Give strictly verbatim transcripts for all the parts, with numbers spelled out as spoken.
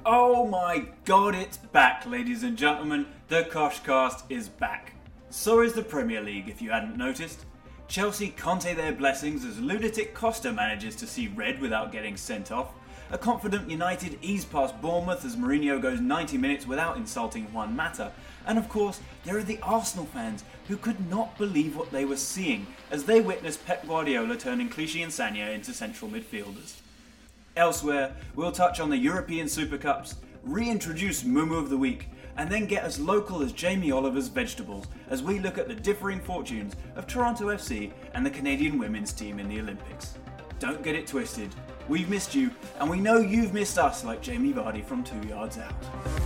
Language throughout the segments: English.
Oh my god, it's back, ladies and gentlemen. The Koshcast is back. So is the Premier League, if you hadn't noticed. Chelsea can't take their blessings as lunatic Costa manages to see red without getting sent off. A confident United ease past Bournemouth as Mourinho goes ninety minutes without insulting Juan Mata. And of course, there are the Arsenal fans who could not believe what they were seeing as they witnessed Pep Guardiola turning Clichy and Sagna into central midfielders. Elsewhere, we'll touch on the European Super Cups, reintroduce Mumu of the Week, and then get as local as Jamie Oliver's vegetables as we look at the differing fortunes of Toronto F C and the Canadian women's team in the Olympics. Don't get it twisted, we've missed you, and we know you've missed us like Jamie Vardy from Two Yards Out.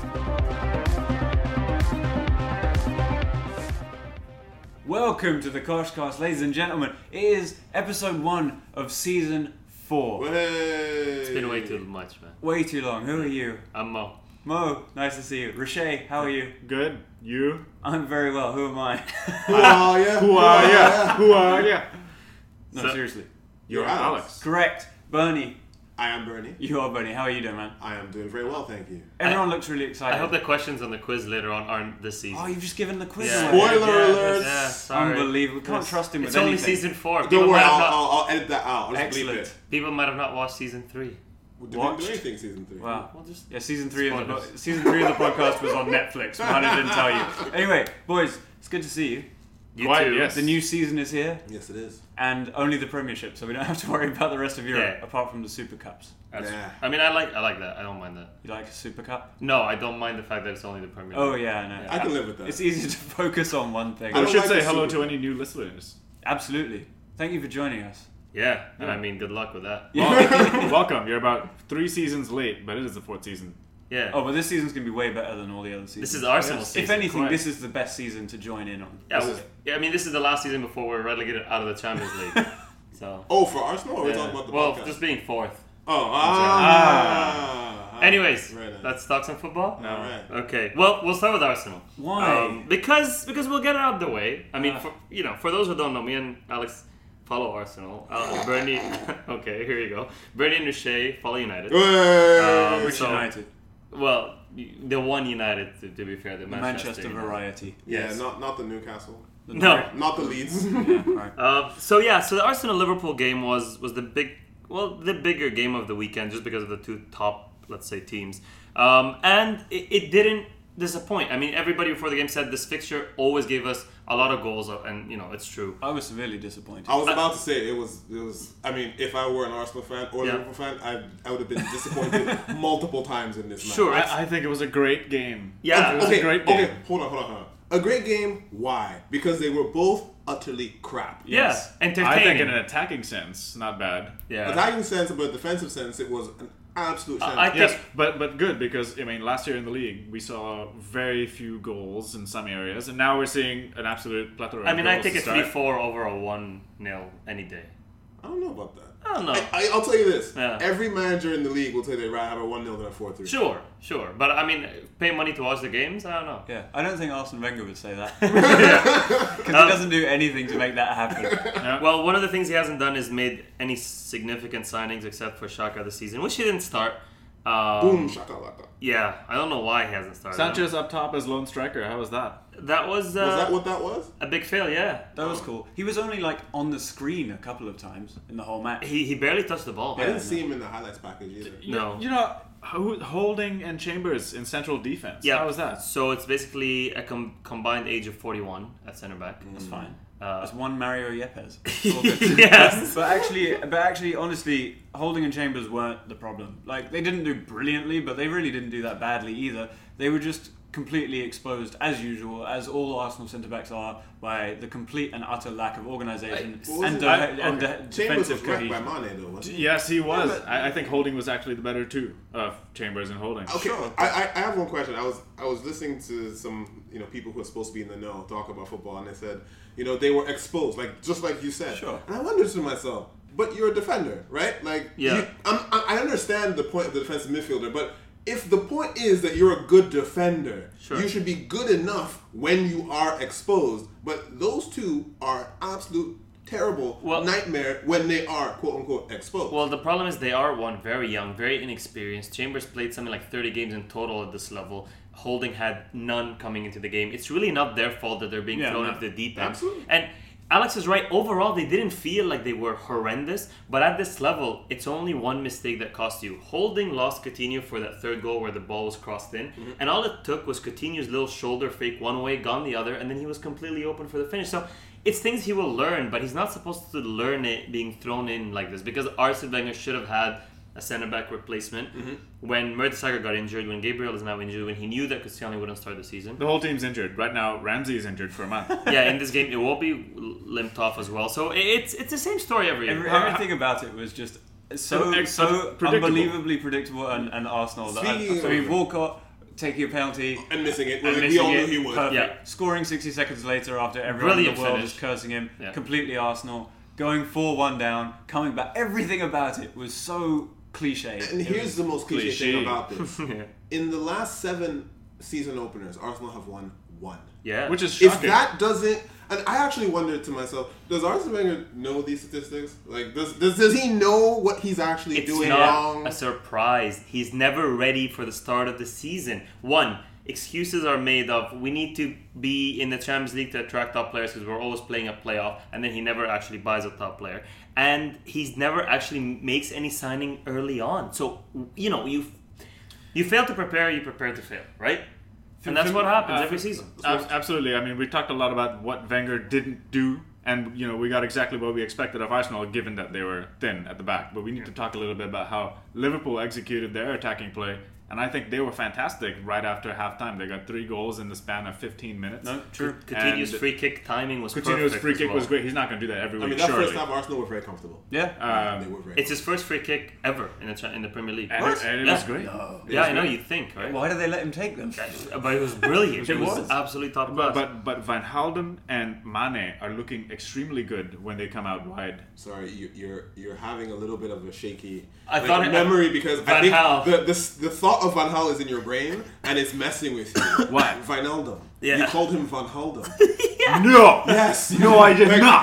Welcome to the Koshcast, ladies and gentlemen. It is episode one of season four. Hey. It's been way too much, man. Way too long. Who are you? I'm Mo. Mo, nice to see you. Rashay, how are you? Good. You? I'm very well. Who am I? Who are you? Who are you? Who are you? No, So- seriously. You're Alex. Alex. Correct. Bernie. I am Bernie. You are Bernie. How are you doing, man? I am doing very well, thank you. Everyone looks really excited. I hope the questions on the quiz later on aren't this season. Oh, you've just given the quiz Yeah. away. Spoiler yeah, alert! Yeah, sorry. Unbelievable. We can't It's- trust him with It's only anything. season four. People Don't worry, might have I'll, not, I'll, I'll edit that out. I'll just bleep Excellent. it. people might have not watched season three. Did Watched. we do anything season three? Wow. Well, just Yeah, season three of the Spoilers. po- season three of the podcast was on Netflix. Man, I didn't tell you. Anyway, boys, it's good to see you. you Quite, too. yes. The new season is here, Yes, it is. and only the Premiership, so we don't have to worry about the rest of Europe Yeah. apart from the Super Cups. That's- Nah. I mean, I like I like that. I don't mind that. You like a Super Cup? No, I don't mind the fact that it's only the Premier League. Oh yeah, I know. I can live with that. It's easy to focus on one thing. I We don't should like say the hello Super- to any new listeners. Absolutely. Thank you for joining us. Yeah, and Yeah. I mean, good luck with that. Welcome. Welcome. You're about three seasons late, but it is the fourth season. Yeah. Oh, but this season's gonna be way better than all the other seasons. This is Arsenal If season. anything, quite. this is the best season to join in on. yeah, this well, is- yeah, I mean, this is the last season before we're relegated out of the Champions League. So. Oh, for Arsenal? Or are we yeah. talking about the well, podcast? just being fourth. Oh, ah. Anyways, Very nice. let's talk some football. No. Alright. Okay. Well, we'll start with Arsenal. Why? Um, because because we'll get it out of the way. I mean, Ah. for, you know, for those who don't know, me and Alex follow Arsenal. Uh, Bernie, okay, here you go. Bernie and Riche follow United. Hey. Um, Which so- United? Well, the one United, to, to be fair, the The Manchester, Manchester United. variety. yeah, yes. not not the Newcastle. The No. Not the Leeds. Yeah, right. Uh, so yeah, so the Arsenal Liverpool game was was the big, well, the bigger game of the weekend, just because of the two top, let's say, teams, um, and it, it didn't disappoint. I mean, everybody before the game said this fixture always gave us a lot of goals, and you know it's true. I was severely disappointed. I was about to say it was it was. I mean, if I were an Arsenal fan or a Yeah. Liverpool fan, I I would have been disappointed multiple times in this match. Sure, it's- I, I think it was a great game. Yeah. It was okay, a great game. okay, hold on, hold on, hold on. A great game. Why? Because they were both utterly crap. Yeah, entertaining. I think in an attacking sense, not bad. yeah. Attacking sense, but defensive sense, it was an absolute. I- shame. I Yes, think- but but good because I mean last year in the league we saw very few goals in some areas, and now we're seeing an absolute plethora. I of mean, I goals take to a start. three four over a one nil any day. I don't know about that. I don't know. I, I, I'll tell you this. Yeah. Every manager in the league will tell you they'd rather have a one nil than a four three. Sure, sure, but I mean, pay money to watch the games. I don't know. Yeah, I don't think Arsene Wenger would say that because Um, he doesn't do anything to make that happen. Yeah. Well, one of the things he hasn't done is made any significant signings except for Xhaka this season, which he didn't start. Um, Boom, shakalaka. Yeah, I don't know why he hasn't started. Sanchez up top as lone striker. How was that? That was, uh, Was that what that was? a big fail. Yeah, That was cool. He was only like on the screen a couple of times in the whole match. he he barely touched the ball. I didn't see him in the highlights package either. No. You know, Ho- Holding and Chambers in central defense. Yeah. How was that? So it's basically a com- combined age of forty-one at center back. That's fine. Uh, That's one Mario Yepes. It's all good. yes. But actually, but actually, honestly, Holding and Chambers weren't the problem. Like they didn't do brilliantly, but they really didn't do that badly either. They were just completely exposed, as usual, as all Arsenal centre backs are, by the complete and utter lack of organisation What was and, it? de- I- and de- Chambers defensive was wrecked by cohesion. Mane though, wasn't he? Yes, he was. Yeah, but- I, I think Holding was actually the better two of Chambers and Holding. Okay, Sure. I, I, I have one question. I was I was listening to some you know people who are supposed to be in the know talk about football, and they said you know they were exposed, like just like you said. Sure. And I wondered to myself, but you're a defender, right? Like, Yeah. you, I'm, I I understand the point of the defensive midfielder, but if the point is that you're a good defender, Sure. you should be good enough when you are exposed. But those two are absolute terrible Well- nightmare when they are quote unquote exposed. Well, the problem is they are one very young, very inexperienced. Chambers played something like thirty games in total at this level. Holding had none coming into the game. It's really not their fault that they're being Yeah, thrown no. into the deep end. Absolutely. And Alex is right. Overall, they didn't feel like they were horrendous. But at this level, it's only one mistake that cost you. Holding lost Coutinho for that third goal where the ball was crossed in. Mm-hmm. And all it took was Coutinho's little shoulder fake one way, gone the other, and then he was completely open for the finish. So it's things he will learn, but he's not supposed to learn it being thrown in like this. Because Arsene Wenger should have had a centre-back replacement Mm-hmm. when Mertesacker got injured, when Gabriel is now injured, when he knew that Cristiano wouldn't start the season. The whole team's injured right now. Ramsey is injured for a month. Yeah, in this game, it will be limped off as well. So it's it's the same story every year. Every, everything about it was just so Ex- so predictable. unbelievably predictable and, and Arsenal. That I, Speaking I mean, of- Walcott taking a penalty. and missing it. And Like, we missing all knew it, he would. perfect. Yeah. Scoring sixty seconds later after everyone Brilliant in the world finish. is cursing him. Yeah. Completely Arsenal. Going four one down, coming back. Everything about it was so cliche. And It here's was- the most cliche, cliche. thing about this. Yeah. In the last seven season openers, Arsenal have won one. Yeah. Which is If shocking. that doesn't, and I actually wondered to myself, does Arsene Wenger know these statistics? Like, does does, does he know what he's actually it's doing not wrong? a surprise. He's never ready for the start of the season. One, excuses are made of we need to be in the Champions League to attract top players because we're always playing a playoff, and then he never actually buys a top player, and he's never actually makes any signing early on. So you know you you fail to prepare, you prepare to fail, right? And that's what happens Uh, every season. Ab- Absolutely. I mean, we talked a lot about what Wenger didn't do, and you know, we got exactly what we expected of Arsenal, given that they were thin at the back. But we need to talk a little bit about how Liverpool executed their attacking play, and I think they were fantastic right after halftime. They got three goals in the span of fifteen minutes. No, true. Coutinho's and- free kick timing was Coutinho's perfect free as kick well. was great. He's not going to do that every I week, mean, that surely. first half, Arsenal were very comfortable. Yeah. Um, they were very. It's his first free kick ever in the cha- in the Premier League. and, What? it, and it Yeah. was great. Yeah, I know you think, right? Why do they let him take them? But it was brilliant. It It was, was. absolutely top But, class. but but Van Halden and Mane are looking extremely good when they come out wide. Sorry, you, you're you're having a little bit of a shaky I like, thought it- memory because I Van think Gaal. the, the the thought of Van Gaal is in your brain and it's messing with you. What? Wijnaldum. Yeah. You called him Van Halden. No! Yes. No, I did not!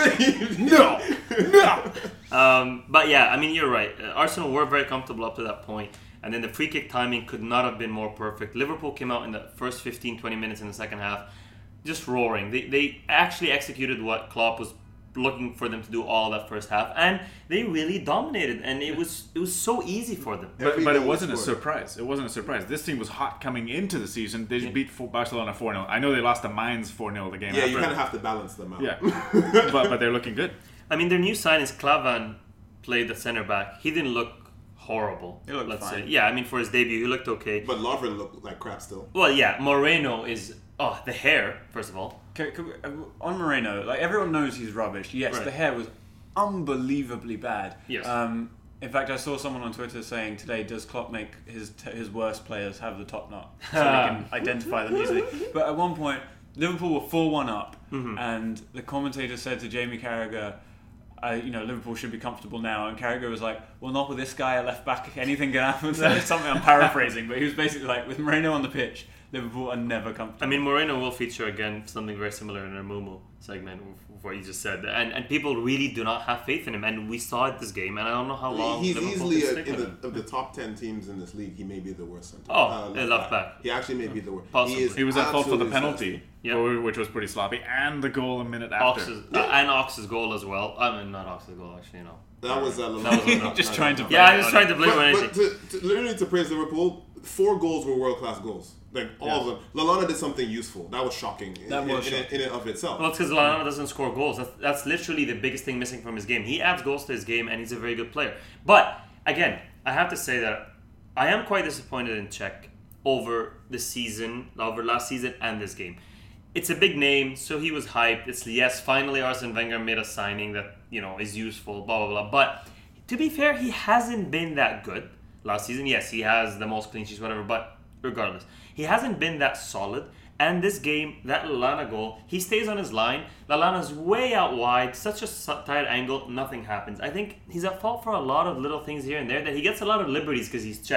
No! No! Um, but yeah, I mean, you're right. Uh, Arsenal were very comfortable up to that point, and then the free kick timing could not have been more perfect. Liverpool came out in the first fifteen, twenty minutes in the second half, just roaring. They they actually executed what Klopp was looking for them to do all that first half, and they really dominated, and it was it was so easy for them. But, Every but it goal wasn't a scored. surprise. It wasn't a surprise. This team was hot coming into the season. They beat Fo- Barcelona four nil. I know they lost to Mainz four nil the game Yeah, after. you kind of have to balance them out. Yeah. but, but they're looking good. I mean, their new signings, Klavan played the center back. He didn't look horrible. He looked let's fine. say. Yeah, I mean, for his debut, he looked okay. But Lovren looked like crap still. Well, yeah, Moreno is oh the hair first of all. Can, can we, uh, on Moreno, like everyone knows he's rubbish. Yes, Right. the hair was unbelievably bad. Yes. Um, in fact, I saw someone on Twitter saying today, "Does Klopp make his t- his worst players have the top knot so we can identify them easily?" But at one point, Liverpool were four one up, Mm-hmm. and the commentator said to Jamie Carragher, uh, "You know, Liverpool should be comfortable now." And Carragher was like, "Well, not with this guy at left back. Anything can happen." So it's something I'm paraphrasing, but he was basically like, "With Moreno on the pitch, Liverpool are never comfortable." I mean, Moreno will feature again something very similar in our Mumu segment with what you just said, and and people really do not have faith in him, and we saw it this game, and I don't know how long He's Liverpool easily can a, stick in with the, him. of the top ten teams in this league. He may be the worst center. Oh, a left back. He actually may be the worst. Possibly. He, is He was at fault for the absolutely penalty, disgusting. Yeah. or- which was pretty sloppy, and the goal a minute after. Ox's, uh, and Ox's goal as well. I mean, not Ox's goal, actually, no. That was uh, That was not- Just not- trying to not- Yeah, I was trying to blame him on But, anything. but to, to, literally to praise Liverpool, four goals were world class goals. Like all of them. Lallana did something useful. That was shocking. In, That in, was in, shocking. in and of itself. Well, it's because Lallana doesn't score goals. That's, that's literally the biggest thing missing from his game. He adds goals to his game, and he's a very good player. But, again, I have to say that I am quite disappointed in Czech over the season, over last season and this game. It's a big name, so he was hyped. It's, yes, finally Arsene Wenger made a signing that, you know, is useful, blah, blah, blah. But, to be fair, he hasn't been that good last season. Yes, he has the most clean sheets, whatever, but regardless, he hasn't been that solid. And this game, that Lallana goal, he stays on his line. Lallana's way out wide, such a su- tight angle, nothing happens. I think he's at fault for a lot of little things here and there, that he gets a lot of liberties because he's Czech.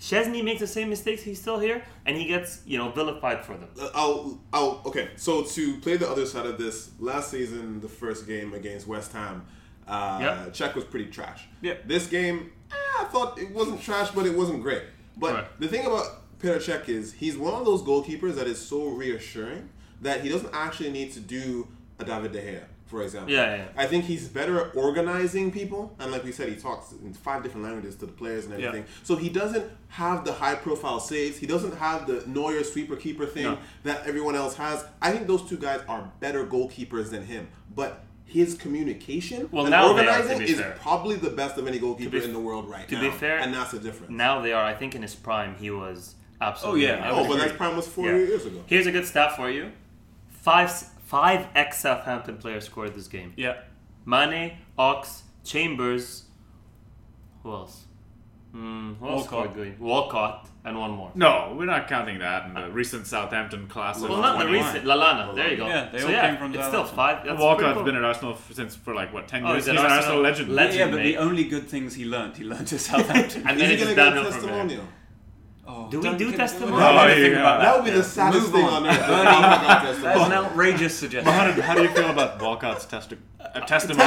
Chesney makes the same mistakes, he's still here, and he gets, you know, vilified for them. Uh, I'll, I'll, okay, so to play the other side of this, last season, the first game against West Ham, uh, Yep. Czech was pretty trash. Yep. This game, eh, I thought it wasn't trash, but it wasn't great. But Right. the thing about Petr Cech is he's one of those goalkeepers that is so reassuring that he doesn't actually need to do a David De Gea, for example. Yeah, yeah, yeah. I think he's better at organizing people, and like we said, he talks in five different languages to the players and everything. Yeah. So he doesn't have the high-profile saves. He doesn't have the Neuer sweeper keeper thing No. that everyone else has. I think those two guys are better goalkeepers than him, but his communication Well, and now they are, to organizing be is fair. probably the best of any goalkeeper be- in the world right to now. be fair, and that's the difference. Now they are, I think in his prime, he was absolutely... Oh, yeah, I oh, would but agree. that prime was four Yeah. years ago. Here's a good stat for you. Five, five ex-Southampton players scored this game. Yeah. Mane, Ox, Chambers, who else? Mm, who else Walcott. scored good? Walcott, and one more. No, we're not counting that in the recent Southampton class. of Well, not the twenty-one. recent. Lalana, there you go. Yeah, they so all yeah, came from it's still Southampton. five. That's Walcott's pretty cool. been at Arsenal f- since for like what ten Oh, years. he's He's, an an Arsenal Arsenal legend. legend. Yeah, but mate. the only good things he learned, he learned at Southampton. And Is then he it just going to get a downhill from there. testimonial? Oh, Do we don't do get- testimonial? I don't Oh, wanna think yeah. about That would be the saddest Move thing on. on earth. Bernie, Oh my God, That is testimonial. an outrageous suggestion. Mohammed, how do you feel about Walcott's testi- uh, testimonial?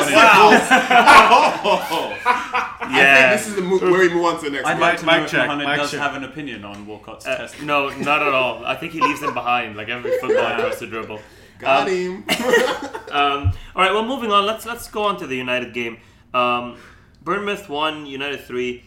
I think Yeah. this is the mo- where we move on to the next I'd one. like to know Mic if check, Mohammed mic does check. have an opinion on Walcott's Uh, test. no, not at all. I think he leaves them behind, like every footballer tries to dribble. Got Um, him. Um, all right, well, moving on. Let's let's go on to the United game. Um, Bournemouth one, United three.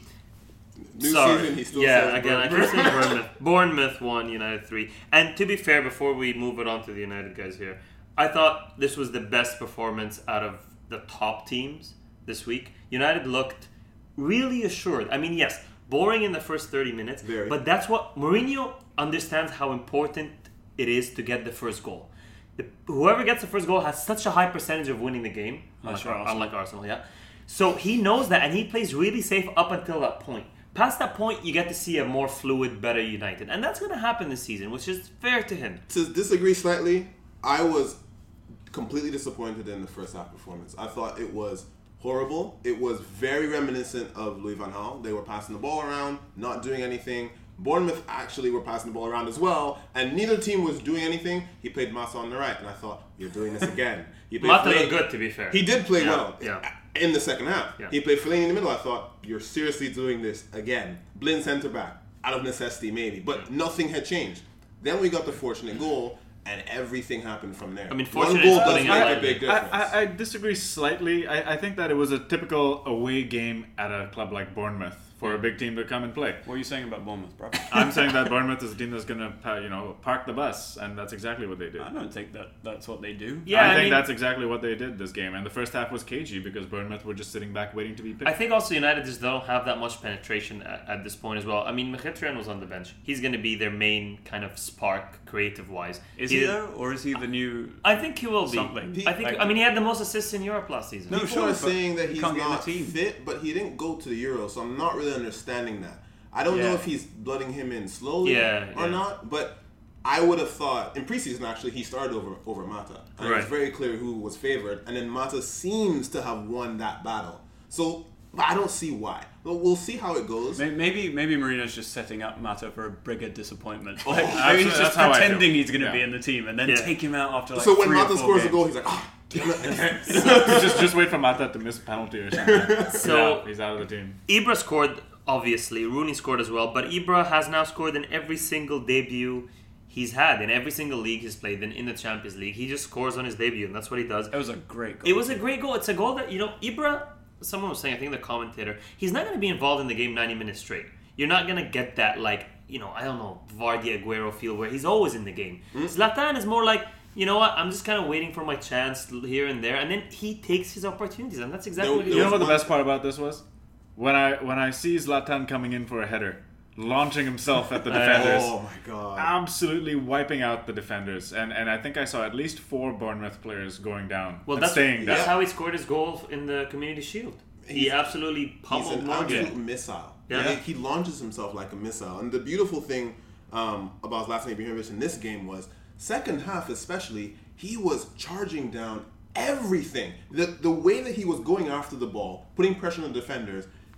New Sorry. season, he still yeah, says again, I keep Bournemouth. saying Bournemouth. Bournemouth one, United three. And to be fair, before we move it on to the United guys here, I thought this was the best performance out of the top teams this week. United looked really assured. I mean, yes, boring in the first thirty minutes, Very. but that's what Mourinho understands how important it is to get the first goal. The, whoever gets the first goal has such a high percentage of winning the game, unlike, sure, Arsenal. unlike Arsenal, yeah. So he knows that, and he plays really safe up until that point. Past that point, you get to see a more fluid, better United, and that's going to happen this season, which is fair to him. To disagree slightly, I was completely disappointed in the first half performance. I thought it was horrible. It was very reminiscent of Louis van Gaal. They were passing the ball around, not doing anything. Bournemouth actually were passing the ball around as well, and neither team was doing anything. He played Mata on the right, and I thought, you're doing this again. He played Mata Fellaini- looked good, to be fair. He did play Yeah, well yeah. in the second half. Yeah. He played Fellaini in the middle. I thought, you're seriously doing this again. Blind centre back, out of necessity maybe, but nothing had changed. Then we got the fortunate goal, and everything happened from there. I mean, One fortunate goal is does putting it make a lightly. big difference. I, I, I disagree slightly. I, I think that it was a typical away game at a club like Bournemouth for a big team to come and play. What are you saying about Bournemouth, bro? I'm saying that Bournemouth is a team that's going to, you know, park the bus, and that's exactly what they did. I don't think that that's what they do. Yeah, I, I think mean- that's exactly what they did this game. And the first half was cagey because Bournemouth were just sitting back waiting to be picked. I think also United just don't have that much penetration at, at this point as well. I mean, Mkhitaryan was on the bench. He's going to be their main kind of spark, creative-wise. Is he though, or is he the new? I think he will be. Something. I think. Like- I mean, he had the most assists in Europe last season. No, People sure, are but saying that he he's can't get in the not team. fit, but he didn't go to the Euro, so I'm not really understanding that. I don't know Yeah. if he's blooding him in slowly Yeah, or yeah. not, but I would have thought in preseason actually he started over over Mata, and it Right. was very clear who was favored, and then Mata seems to have won that battle. So but I don't see why. But we'll see how it goes. May- Maybe maybe Marino's just setting up Mata for a bigger disappointment. Like, Oh, maybe he's that's- just that's how I feel. pretending he's going to Yeah. be in the team and then Yeah. take him out after like So when three or Mata four scores a games. goal, he's like, ah, damn it again. just just wait for Mata to miss a penalty or something. So- Yeah, he's out of the team. Ibra scored, obviously. Rooney scored as well. But Ibra has now scored in every single debut he's had. In every single league he's played in, in the Champions League. He just scores on his debut, and that's what he does. It was a great goal. It was a great goal. It's a goal that, you know, Ibra, someone was saying, I think the commentator, he's not going to be involved in the game ninety minutes straight. You're not going to get that, like, you know, I don't know, Vardy Aguero feel where he's always in the game. Zlatan is more like, you know what, I'm just kind of waiting for my chance here and there, and then he takes his opportunities, and that's exactly No, what he You know does. what the one- best part about this was? When I when I see Zlatan coming in for a header, launching himself at the defenders, Oh my god. absolutely wiping out the defenders, and and I think I saw at least four Bournemouth players going down Well, and that's, staying that's down. how he scored his goal in the Community Shield. He He's- absolutely He's pummeled an Morgan. absolute missile. Yeah. He, he launches himself like a missile. And the beautiful thing um, about Zlatan Ibrahimovic in this game was, second half especially, he was charging down everything. The the way that he was going after the ball, putting pressure on the defenders,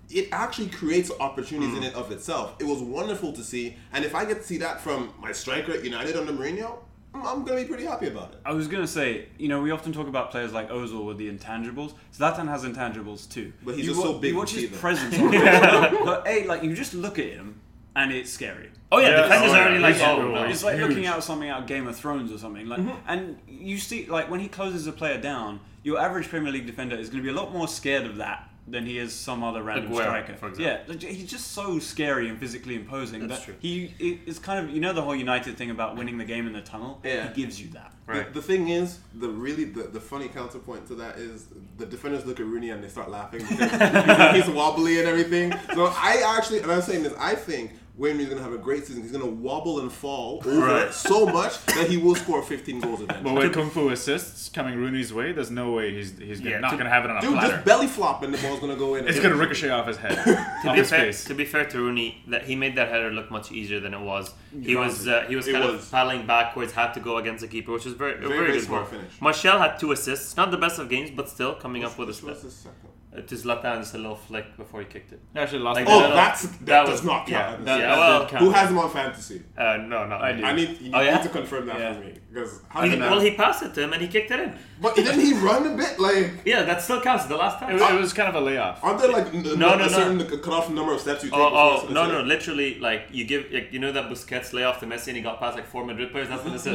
it actually creates opportunities Mm. in it of itself. It was wonderful to see, and if I get to see that from my striker at United under Mourinho, I'm, I'm going to be pretty happy about it. I was going to say, you know, we often talk about players like Ozil with the intangibles. Zlatan has intangibles too. But he's you just so wa- big You to watch see his them. presence on the But hey, like, you just look at him, and it's scary. Oh yeah, Yeah, defenders oh, are yeah, already like, he's oh huge. no. It's like Huge. looking at something out of Game of Thrones or something. Like, and you see, like when he closes a player down, your average Premier League defender is going to be a lot more scared of that than he is some other random Aguero, striker. for example. Yeah, like, he's just so scary and physically imposing. That's that true. He it- it's kind of, you know, the whole United thing about winning the game in the tunnel. Yeah. He gives you that. Right. The, the thing is, the really the, the funny counterpoint to that is the defenders look at Rooney and they start laughing because he's, he's wobbly and everything. So I actually, and I'm saying this, I think Wayne Rooney's gonna have a great season. He's gonna wobble and fall over Right. so much that he will score fifteen goals But eventually. with Kung Fu assists coming Rooney's way, there's no way he's he's Yeah, not to- going to have it on a Dude, platter. just belly flop and the ball's gonna go in. It's going to ricochet off his head, To off be, his fair, face. to be fair to Rooney, that he made that header look much easier than it was. He was uh, he was It kind was. of paddling backwards, had to go against the keeper, which was very, a Very, very, very good smart goal. finish. Martial had two assists, not the best of games, but still coming up with a Which step. was the second? Uh, to Zlatan, just a little flick before he kicked it. Actually, lost Like the Oh, that- that's that, that does was- not yeah, count. that, Yeah, that well, did count. Who has him on fantasy? Uh, no, not I me. do. I need you Oh, need yeah? to confirm that Yeah. for me because how He- did well, that? he passed it to him and he kicked it in. But didn't he run a bit? Like, Yeah, that still counts. The last time. It, was- it was kind of a layoff. aren't there like n- No, a no, no. certain cut-off number of steps you take? Oh, before oh it's an no, assist? no! Literally, like you give, like, you know that Busquets lay off to Messi and he got past like four Madrid players. That's an assist.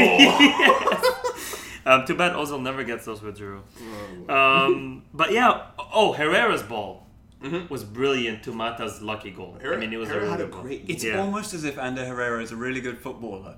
No. Um, too bad Ozil never gets those with Giroud. Um, but yeah, oh Herrera's ball was brilliant to Mata's lucky goal. I mean, it was Herrera a really had a good goal. great It's Yeah. almost as if Ander Herrera is a really good footballer.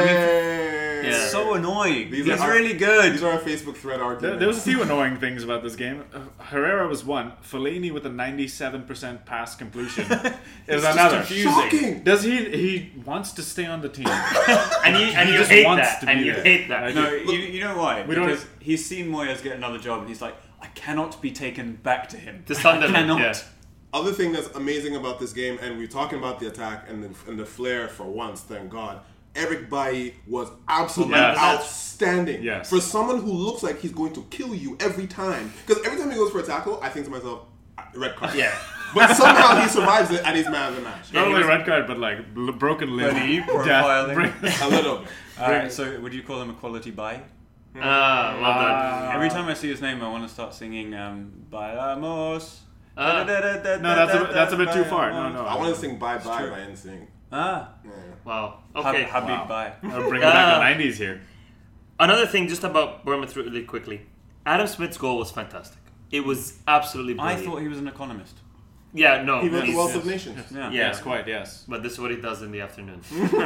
Hey. Yeah. It's so annoying. These He's are- really good. These are our Facebook thread There, arguments. there was a few annoying things about this game. Uh, Herrera was one. Fellaini with a ninety-seven percent pass completion is just another. confusing. Shocking. Does he? He wants to stay on the team. And you and He you just hate wants that, to and be you there. hate that. I No, you, you know why? We don't- because he's seen Moyes get another job, and he's like, I cannot be taken back to him. To I Sunderland, cannot. yeah. Other thing that's amazing about this game, and we're talking about the attack and the, and the flair for once, thank God. Eric Bailly was absolutely Yes. outstanding. Yes. For someone who looks like he's going to kill you every time. Because every time he goes for a tackle, I think to myself, red card. Yeah. But somehow he survives it and he's man of the match. Not he only was- red card, but like bl- broken limb, Deep death. profiling. bring- A little bit. Alright, so would you call him a quality buy? Ah, well done. Every time I see his name, I want to start singing um, Bailamos. Ah. No, that's a, that's a bit too far. No, no. I want to sing Bye Bye true. by N Sync. Ah, Yeah. Wow. Hab- Okay. Habib Wow. Bye. I'll bring it back Ah. to nineties here. Another thing, just about Bournemouth, really quickly. Adam Smith's goal was fantastic. It was absolutely I brilliant. thought he was an economist. Yeah, no. He wrote the he's- Wealth of Nations. Yeah. Yeah. Yes, quite. Yes. But this is what he does in the afternoon.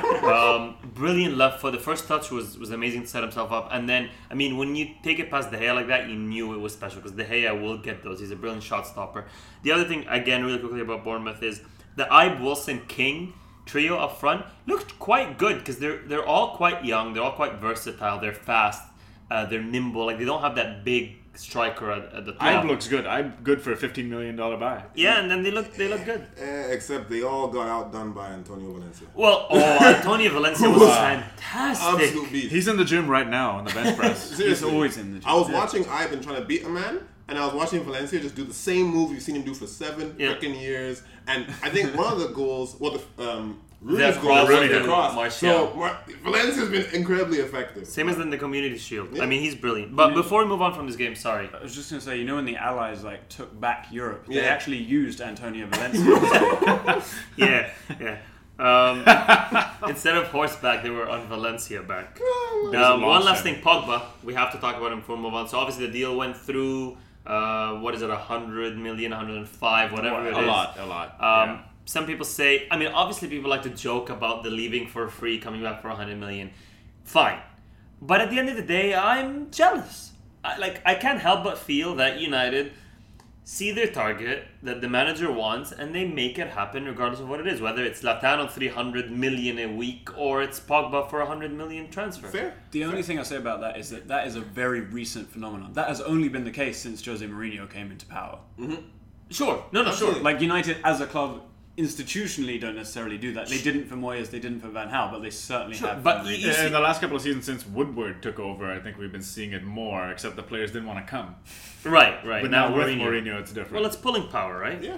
um, brilliant left foot. The first touch was, was amazing to set himself up. And then, I mean, when you take it past De Gea like that, you knew it was special because De Gea will get those. He's a brilliant shot stopper. The other thing, again, really quickly about Bournemouth is the Ibe, Wilson, King trio up front looked quite good because they're, they're all quite young. They're all quite versatile. They're fast. Uh, they're nimble. Like, they don't have that big striker at, at the top. Ibe looks good. Ibe good for a fifteen million dollar buy. Yeah, and then they look they look good. Eh, except they all got outdone by Antonio Valencia. Well, oh, Antonio Valencia was fantastic. Absolute beast. He's in the gym right now on the bench press. He's Seriously. always in the gym. I was watching Ivan trying to beat a man, and I was watching Valencia just do the same move you've seen him do for seven Yeah. freaking years. And I think one of the goals, well, the um, Rooney's The goal cross was to the cross. Martial. So Mar- Valencia's been incredibly effective. Same as in the Community Shield. Yeah. I mean, he's brilliant. But before we move on from this game, sorry. I was just going to say, you know when the Allies like took back Europe, they Yeah. actually used Antonio Valencia. Yeah, yeah. Um, instead of horseback, they were on Valencia back. There's a Um, one launch last then. thing, Pogba. We have to talk about him before we move on. So obviously the deal went through. Uh, what is it? one hundred million, one hundred five, whatever it is. A lot, a lot. Um, yeah. Some people say, I mean, obviously people like to joke about the leaving for free, coming back for one hundred million. Fine. But at the end of the day, I'm jealous. I, like, I can't help but feel that United see their target that the manager wants and they make it happen regardless of what it is. Whether it's Zlatan on three hundred million a week or it's Pogba for a one hundred million transfer. Fair. The only thing I say about that is that that is a very recent phenomenon. That has only been the case since Jose Mourinho came into power. Sure. No, no, sure. Absolutely. Like United as a club institutionally don't necessarily do that. They didn't for Moyes, they didn't for Van Gaal, but they certainly Sure, have. but for you- Mourinho. you see- In the last couple of seasons since Woodward took over, I think we've been seeing it more, except the players didn't want to come. Right, right. But now, now with Mourinho. Mourinho, it's different. Well, it's pulling power, right? Yeah.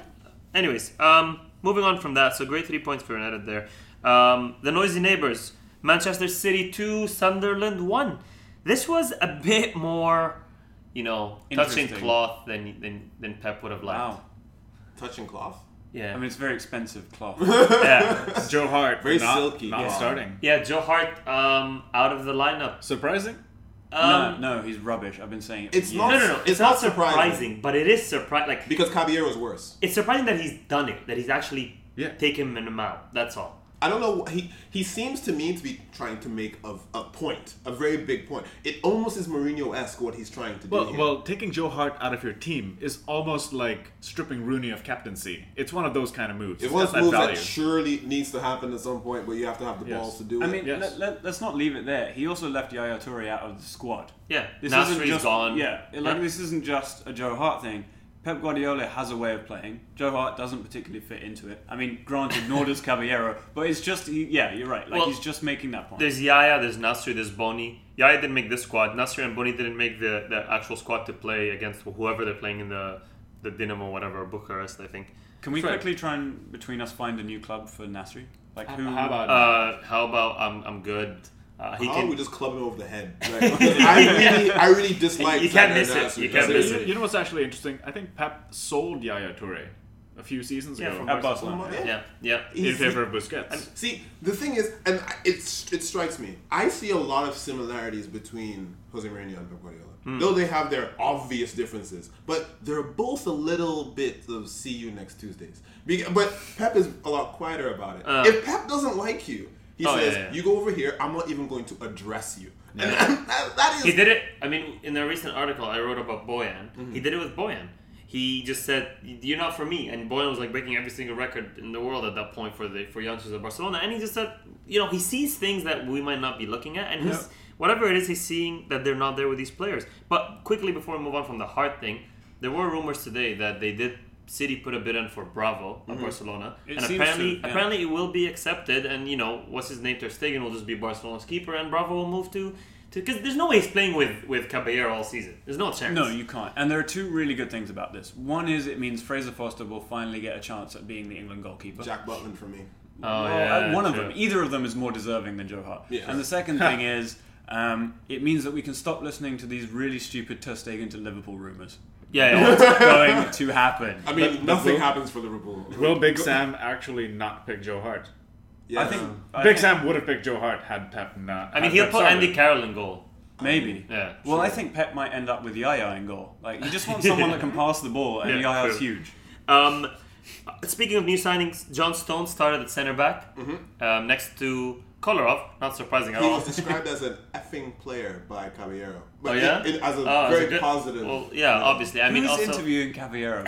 anyways, um, moving on from that. So great three points for United there. Um, the noisy neighbours. Manchester City two, Sunderland one. This was a bit more, you know, touching Interesting. cloth than, than than Pep would have liked. Wow. Touching cloth. Yeah. I mean, it's very expensive cloth. yeah. Joe Hart, Very not, silky. not Yeah. starting. Yeah, Joe Hart um, out of the lineup. Surprising? Um, no, no, he's rubbish. I've been saying it. for It's years. not- No, no, no. It's, It's not not surprising. surprising, but it is surprising. Like Because Caballero's worse. it's surprising that he's done it. That he's actually Yeah. taken him out. That's all. I don't know. He he seems to me to be trying to make a, a point, a very big point. It almost is Mourinho-esque what he's trying to do Well, here. well, taking Joe Hart out of your team is almost like stripping Rooney of captaincy. It's one of those kind of moves. It It's was got that moves value. that surely needs to happen at some point, but you have to have the Yes. balls to do I it. mean, Yes. let, let, let's not leave it there. He also left Yaya Toure out of the squad. Yeah. This Nasri's isn't just gone. Yeah, like Yeah. this isn't just a Joe Hart thing. Pep Guardiola has a way of playing. Joe Hart doesn't particularly fit into it. I mean, granted, nor does Caballero, but it's just he, yeah, you're right. Like Well, he's just making that point. There's Yaya, there's Nasri, there's Boni. Yaya didn't make this squad. Nasri and Boni didn't make the, the actual squad to play against whoever they're playing in the the Dinamo, whatever, Bucharest, I think. Can we Right. quickly try and between us find a new club for Nasri? Like who? How about Uh, how about I'm I'm good. Uh, he How can. about we just club him over the head? Like, I really, I really dislike. You can't Sandro miss it. Nasri. You can't So miss you, it. you know what's actually interesting? I think Pep sold Yaya Toure a few seasons Yeah, ago from At Barcelona. Yeah. Yeah, yeah. in He's- favor of Busquets. See, the thing is, and I- it's it strikes me. I see a lot of similarities between Jose Mourinho and Pep Guardiola. Hmm. Though they have their obvious differences, but they're both a little bit of see you next Tuesdays. Be- But Pep is a lot quieter about it. Uh. If Pep doesn't like you, he Oh, says, yeah, yeah. "You go over here. I'm not even going to address you." And that, that is He did it. I mean, in a recent article I wrote about Boyan, Mm-hmm. he did it with Boyan. He just said, "You're not for me," and Boyan was like breaking every single record in the world at that point for the for youngsters of Barcelona. And he just said, you know, he sees things that we might not be looking at, and he's whatever it is, he's seeing that they're not there with these players. But quickly before we move on from the Hart thing, there were rumors today that they did. City put a bid in for Bravo of Barcelona, It and seems apparently, to, yeah. apparently it will be accepted. And you know, what's his name? Ter Stegen will just be Barcelona's keeper, and Bravo will move to. Because there's no way he's playing with, with Caballero all season. There's no chance. No, you can't. And there are two really good things about this. One is it means Fraser Foster will finally get a chance at being the England goalkeeper. Jack Butland for me. Oh, Well, yeah, uh, one of true. them. Either of them is more deserving than Joe Hart. Yeah. And the second thing is um, it means that we can stop listening to these really stupid Ter Stegen to Liverpool rumours. Yeah, yeah. Going to happen. I mean, But- nothing but- happens for Liverpool. Will Big Sam actually not pick Joe Hart? Yes. I think I Big think Sam would have picked Joe Hart had Pep not. I mean, had he'll Pep put started. Andy Carroll in goal. maybe. Yeah. Well, I sure. think Pep might end up with Yaya in goal. Like you just want someone that can pass the ball, and Yeah, Yaya's true. huge. Um, speaking of new signings, John Stones started at centre back um, next to Kolarov. Not surprising at He all. was described as an effing player by Caballero. But Oh, yeah? in- in- as a Oh, very a good- positive. Well, yeah, obviously. I mean, Who's also interviewing Caballero?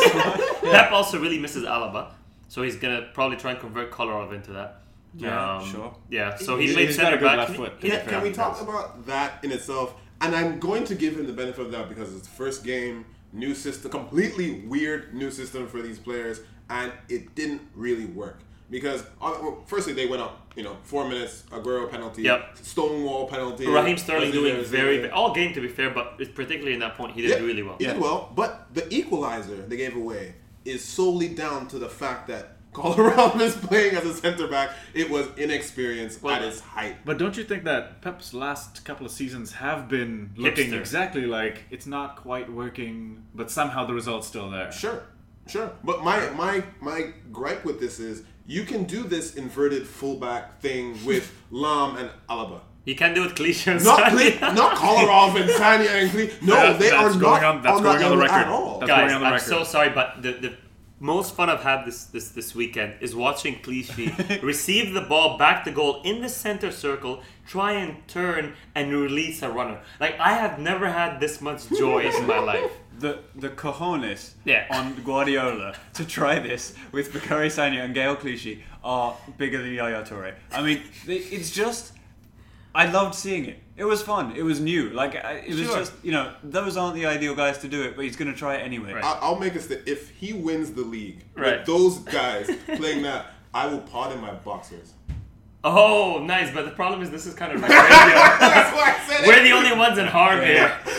Pep also really misses Alaba, so he's gonna probably try and convert Kolarov into that. Yeah, Um, sure. Yeah, so he He's- played he's got a centre good back. left He- foot. he- Can, can we Yeah. talk about that in itself? And I'm going to give him the benefit of that because it's the first game, new system, completely weird new system for these players, and it didn't really work. Because, uh, well, firstly, they went up, you know, four minutes, Aguero penalty, Yep. Stonewall penalty. Raheem Sterling Brazilian doing very, Brazilian. all game to be fair, but particularly in that point, he did Yeah, really well. He did well, but the equalizer they gave away is solely down to the fact that Kolarov is playing as a center back. It was inexperience Well, at its height. But don't you think that Pep's last couple of seasons have been looking Hipster. exactly like it's not quite working, but somehow the result's still there? Sure, sure. But my my my gripe with this is you can do this inverted fullback thing with Lam and Alaba. You can do it cliche and Not Sanya. Cle- not Kolarov and Sanya and Cle- No, That- they are that's not going on- that's on going that on the level at record. all. That's Guys, going on the I'm record. so sorry, but the, the most fun I've had this this, this weekend is watching Clichy receive the ball back to goal in the center circle, try and turn and release a runner. Like, I have never had this much joy in my life. The the cojones Yeah. on Guardiola to try this with Bakary Sagna and Gael Clichy are bigger than Yaya Toure. I mean, they- it's just I loved seeing it. It was fun. It was new. Like I- it was Sure. just you know those aren't the ideal guys to do it, but he's going to try it anyway. Right. I- I'll make it st- if he wins the league Right. with those guys playing that, I will pardon my boxers. Oh, nice, but the problem is this is kind of like radio. That's why I said it. We're the only ones in Harvard here.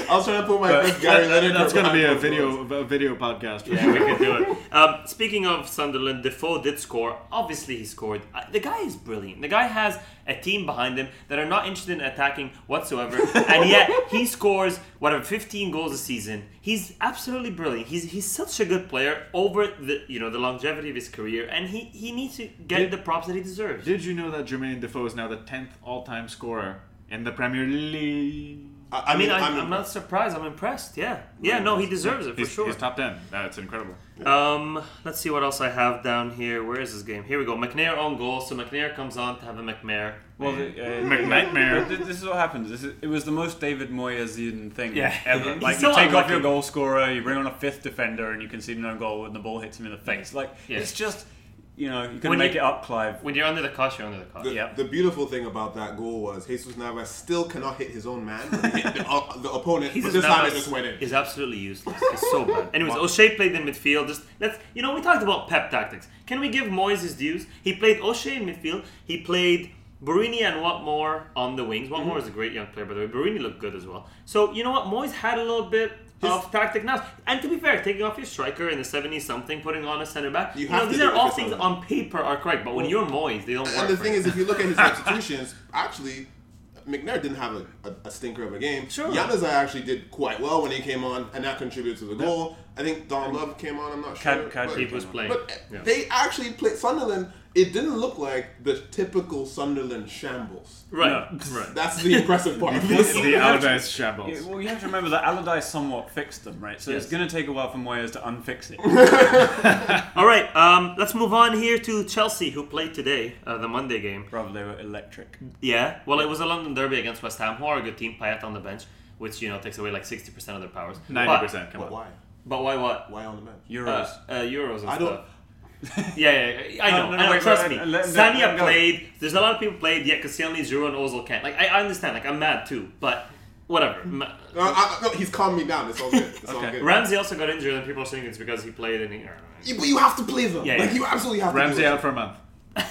I was trying to put my But best Gary Lineker. That's going to be a behind video those. a video podcast. Yeah, we can do it. Um, speaking of Sunderland, Defoe did score. Obviously, he scored. Uh, the guy is brilliant. The guy has a team behind him that are not interested in attacking whatsoever, and yet he scores whatever fifteen goals a season. He's absolutely brilliant. He's he's such a good player over the you know the longevity of his career, and he, he needs to get Did- the props that he deserves. Did you know that Jermaine Defoe is now the tenth all-time scorer in the Premier League? I, I mean, I, I'm, I'm not surprised. I'm impressed. Yeah, yeah. No, he deserves it for He's, sure. he's top ten. That's incredible. Um, let's see what else I have down here. Where is this game? Here we go. McNair on goal. So McNair comes on to have a McNair. Well, the, uh, McNightmare. This this is what happens. This is, it was the most David Moyesian thing Yeah. ever. He's Like so you take off unlucky. your goal scorer, you bring on a fifth defender, and you concede no goal, and the ball hits him in the face. Like Yeah. it's just, you know, you can When make you- it up, Clive. When you're under the cosh, you're under the cosh. The, Yep. the beautiful thing about that goal was Jesus Navas still cannot hit his own man. He hit the, uh, the opponent, He's but just this time it Navas just went in. is absolutely useless. It's so bad. Anyways, O'Shea played in midfield. Just let's you know we talked about Pep tactics. Can we give Moyes his dues? He played O'Shea in midfield. He played Barini and Watmore on the wings. Watmore Mm-hmm. is a great young player, by the way. Barini looked good as well. So you know what? Moyes had a little bit of tactic now. And to be fair, taking off your striker in the seventies something, putting on a centre back. You You, have know, to these do are it all for things someone. on paper are correct, but when you're Moyes, they don't work. And the for thing you. is, if you look at his substitutions, actually, McNair didn't have a, a, a stinker of a game. Sure. Yanazai actually did quite well when he came on, and that contributed to the goal. I think Don Love came on, I'm not sure. Cad- Cad- but, he was playing. but Yeah. they actually played Sunderland. It didn't look like the typical Sunderland shambles. Right, No. right. That's the impressive part. The Allardyce shambles. Yeah, well, you have to remember that Allardyce somewhat fixed them, right? So Yes. it's going to take a while for Moyes to unfix it. All right, um, let's move on here to Chelsea, who played today, uh, the Monday game. Bravo, they were electric. Yeah, well, it was a London derby against West Ham, who are a good team. Payet on the bench, which you know takes away like sixty percent of their powers. ninety percent. Come But on. why? But, but why what? Why on the bench? Euros. Uh, uh, Euros and I don't- stuff. yeah, yeah, yeah, I know. No, no, no, I know. wait, trust wait, me. wait, let him go, let Sanya him go. played. There's a lot of people played. Yet Koscielny, Giroud, and Ozil can't. Like I, I understand. Like I'm mad too, but whatever. Ma- No, I, no, he's calmed me down. It's all good. It's all Okay. good. Ramsey also got injured, and people are saying it's because he played and he. Yeah, but you have to play them. Yeah, like yeah. you absolutely have to. Ramsey do it. out for a month.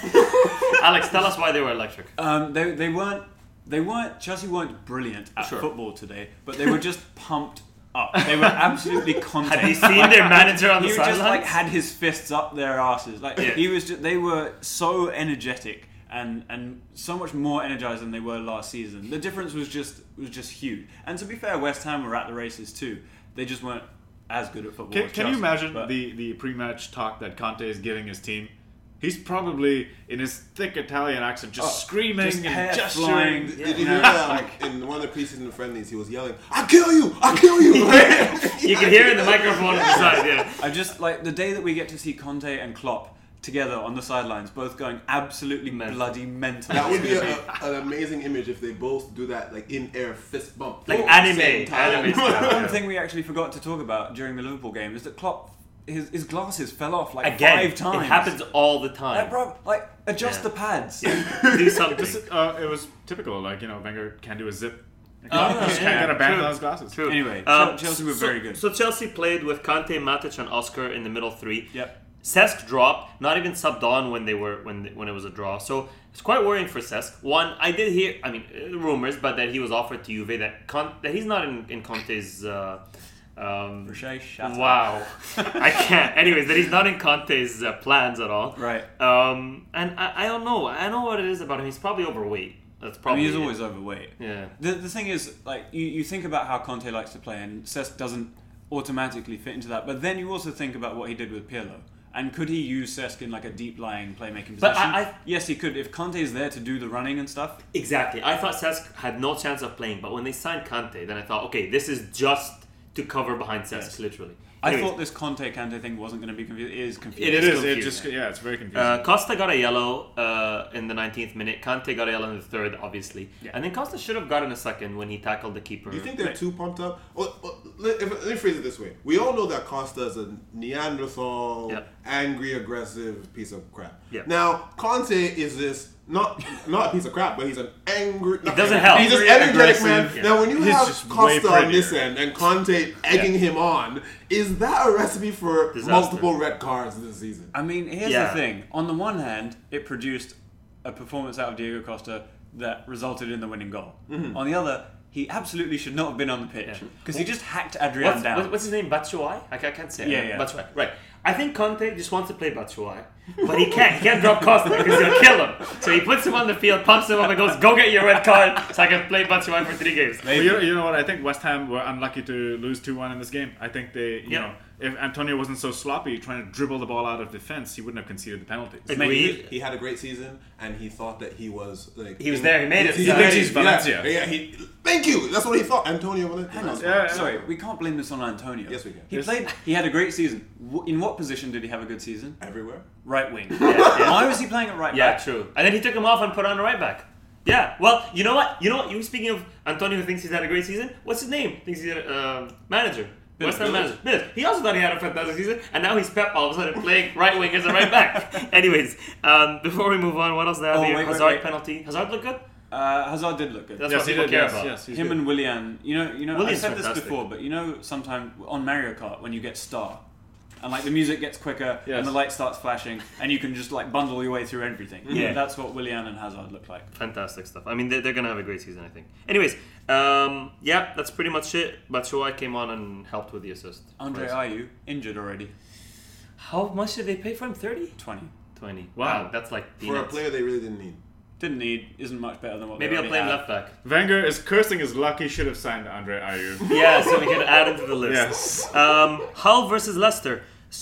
Alex, tell us why they were electric. Um, they they weren't they weren't Chelsea weren't brilliant at Sure. football today, but they were just pumped up. They were absolutely content. Have you seen their manager on the He just sidelines? like had his fists up their asses. Like Yeah. he was. Just, they were so energetic and and so much more energized than they were last season. The difference was just was just huge. And to be fair, West Ham were at the races too. They just weren't as good at football. Can, as can you Chelsea, imagine but- the, the pre-match talk that Conte is giving his team? He's probably in his thick Italian accent, just Oh, screaming just and hair gesturing. flying. Did, Yeah. did you Yeah. hear that? Um, in one of the preseason friendlies, he was yelling, "I'll kill you! I'll kill you!" You can hear it in the microphone on the side. Yeah. I just like the day that we get to see Conte and Klopp together on the sidelines, both going absolutely Mental. bloody mental. That would be It's a, gonna a, an amazing image if they both do that, like in air fist bump, Like Both at the anime, same time. anime style. One Yeah. thing we actually forgot to talk about during the Liverpool game is that Klopp, his, his glasses fell off like Again, five times. it happens all the time. Like, bro, like adjust Yeah. the pads. Do something. This, uh, it was typical, like, you know, Wenger can't do a zip. He Oh, just yeah. can't get a band True. on his glasses. True. Anyway, Um, Chelsea were so- very good. So Chelsea played with Kante, Matic, and Oscar in the middle three. Yep. Cesc dropped, not even subbed on when they were when the, when it was a draw. So it's quite worrying for Cesc. One, I did hear, I mean, uh, rumors, but that he was offered to Juve. That Con- that he's not in in Conte's. Uh, um, Riche, shut up. wow, I can't. Anyways, that he's not in Conte's uh, plans at all. Right. Um, and I, I don't know. I know what it is about him. He's probably overweight. That's I probably. mean, he's it. always overweight. Yeah. The the thing is, like, you, you think about how Conte likes to play, and Cesc doesn't automatically fit into that. But then you also think about what he did with Pirlo. And could he use Cesc in like a deep lying playmaking position? But I- I- yes, he could. If Conte is there to do the running and stuff, Exactly. I thought Cesc had no chance of playing, but when they signed Kante, then I thought, okay, this is just to cover behind Cesc, Yes. literally. I Anyways, thought this Conte Kante thing wasn't going to be confused. It is confusing. It It is is. It confusing. just yeah, it's very confusing. uh, Costa got a yellow uh, in the nineteenth minute. Kante got a yellow in the third, obviously. Yeah. And then Costa should have gotten a second when he tackled the keeper. Do you think they're too pumped up? Well, well, let, if, let me phrase it this way: we all know that Costa is a Neanderthal, Yep. angry, aggressive piece of crap. Yep. Now Conte is this not not a piece of crap, but he's an angry. It doesn't help. He's Angry, just energetic man. aggressive. Now, when you He's have just way Costa on this prettier. end and Conte egging him on, is that a recipe for Disaster. multiple red cards this season? I mean, here's Yeah. the thing. On the one hand, it produced a performance out of Diego Costa that resulted in the winning goal. Mm-hmm. On the other, he absolutely should not have been on the pitch Yeah. because he just hacked Adrian What's, down. what- what's his name? Batshuayi? I, ca- I can't say it. Yeah, yeah. Batshuayi. Right. I think Conte just wants to play Batshuayi, but he can't. He can't drop Costa because he'll kill him. So he puts him on the field, pumps him up, and goes, "Go get your red card, so I can play Batshuayi for three games." Well, you, know, you know what? I think West Ham were unlucky to lose two one in this game. I think they, you Yeah. know, if Antonio wasn't so sloppy trying to dribble the ball out of defense, he wouldn't have conceded the penalties. Agreed. He had a great season, and he thought that he was like He was there, he made it. He, He made thinks it, he's Valencia. Yeah, yeah, he. Thank you. That's what he thought. Antonio Valencia. Hang on, Yeah, yeah. sorry, we can't blame this on Antonio. Yes, we can. He Yes. played. He had a great season. W- In what position did he have a good season? Everywhere. Right wing. yeah. Why was he playing at right Yeah, back? true. And then he took him off and put on a right back. Yeah. Well, you know what? You know what? You speaking of Antonio, who thinks he's had a great season. What's his name? Thinks he's a uh, manager. West Ham Billich. manager. Billich. He also thought he had a fantastic season, and now he's Pep all of a sudden playing right wing as a right back. Anyways, um, before we move on, what else do I have Oh, here? wait, wait, Hazard wait. penalty. Hazard look good. Uh, Hazard did look good. That's Yes, what he people did. care Yes, about. yes, he's Him good. and Willian, you know, you know. Willian's I said fantastic. this before, but you know, sometimes on Mario Kart when you get star, and like the music gets quicker Yes. and the light starts flashing, and you can just like bundle your way through everything. Yeah. That's what Willian and Hazard look like. Fantastic stuff. I mean, they're, they're gonna have a great season, I think. Anyways, um, yeah, that's pretty much it. Batshuayi came on and helped with the assist. Andre Nice. Ayew injured already. How much did they pay for him? thirty? twenty. twenty. Wow. That's like For a peanuts. player they really didn't need. Didn't need. Isn't much better than what. Maybe they I'll play him already left have. back. Wenger is cursing his luck. He should have signed Andre Ayew. Yeah, so we can add him to the list. Yes. Um, Hull versus Leicester.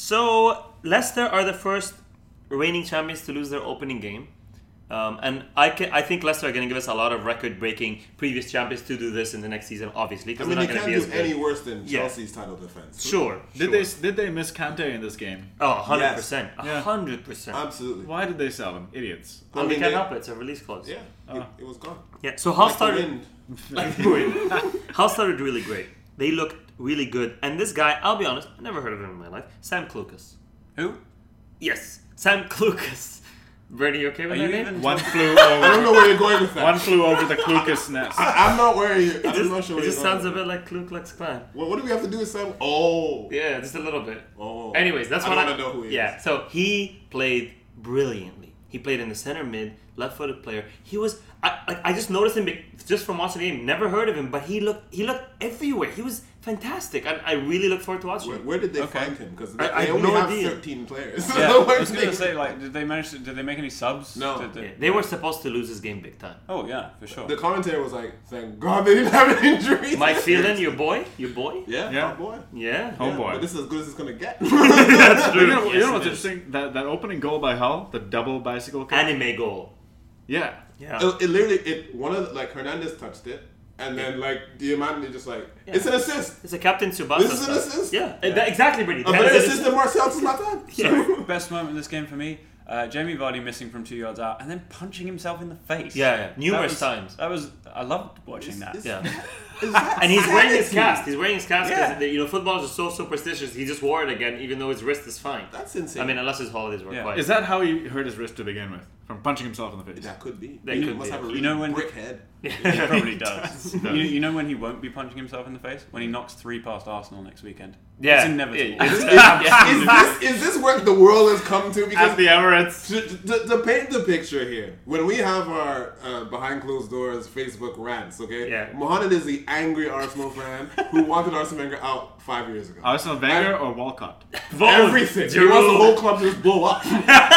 So Leicester are the first reigning champions to lose their opening game, um, and I can, I think Leicester are going to give us a lot of record-breaking previous champions to do this in the next season, obviously, I because mean, they're you not going can't to be do as good. any worse than Yeah. Chelsea's title defense. Sure. Did sure. they did they miss Kante in this game? Oh, one hundred percent. Yeah. one hundred percent. Absolutely. Why did they sell him? Idiots. Well, I they mean, can't they- help it. It's a release clause. Yeah, Oh. it, it was gone. Yeah. So Hull Like the started. wind. Like the wind. Hull started really great. They looked really good. And this guy, I'll be honest, I never heard of him in my life. Sam Klukas. Who? Yes, Sam Klukas. Bernie, you okay with Are that you name? even- One flew I don't over. know where you're going with that. One flew over the Klukas nest. I, I'm not where you. It I'm just, not sure it where just you're sounds a going. bit like Ku Klux Klan. Well, what do we have to do with Sam? Oh. Yeah, just a little bit. Oh. Anyways, that's I what don't I wanna know who he Yeah, is. so he played brilliantly. He played in the center mid, left-footed player. He was I like I just noticed him be- just from watching the game. Never heard of him, but he looked he looked everywhere. He was fantastic. I, I really look forward to watching Where, him. where did they Okay. find him? Because I- they, I they have only no have idea. thirteen players. Yeah, So I where was did gonna they- say, like, did they manage to? Did they make any subs? No. Did they- Yeah, they were supposed to lose this game big time. Oh yeah, for sure. The commentator was like, "Thank God they didn't have an injury." Mike Phelan, your boy, your boy. Yeah, Yeah. oh boy. Yeah. Oh, Yeah, boy. But this is as good as it's gonna get. That's You know, you Yes, know what's it is. interesting? That that opening goal by Hull, the double bicycle kick. Anime goal. Yeah. Yeah. it, it literally, it one of the, like Hernandez touched it, and then like Diamante just like, Yeah. it's an assist. It's a Captain Tsubasa. This is an stuff. assist? Yeah, Uh, that- exactly, Brittany. A That better is an assist than Marcel Zlatan. Yeah. Best moment in this game for me, uh, Jamie Vardy missing from two yards out and then punching himself in the face. Yeah, yeah. Numerous That was- times. That was I loved watching that. It's- Yeah. Is that And he's wearing his sanity? cast. He's wearing his cast because Yeah. you know footballers are so superstitious. He just wore it again, even though his wrist is fine. That's insane. I mean, unless his holidays were Yeah. quiet. Is that how he hurt his wrist to begin with? From punching himself in the face? that could be. That he could must be, have a actually. really You know when- brick head. He probably does. you, you know when he won't be punching himself in the face? When he knocks three past Arsenal next weekend. Yeah. It's inevitable. Yeah, it's- It's Is this is this what the world has come to? Because At the Emirates. to, to, to paint the picture here, when we have our uh, behind closed doors Facebook rants, okay? Yeah. Mohamed is the angry Arsenal fan who wanted Arsene Wenger out five years ago. Arsenal Wenger or Walcott? Vote. Everything. He Giroud. wants the whole club to just blow up.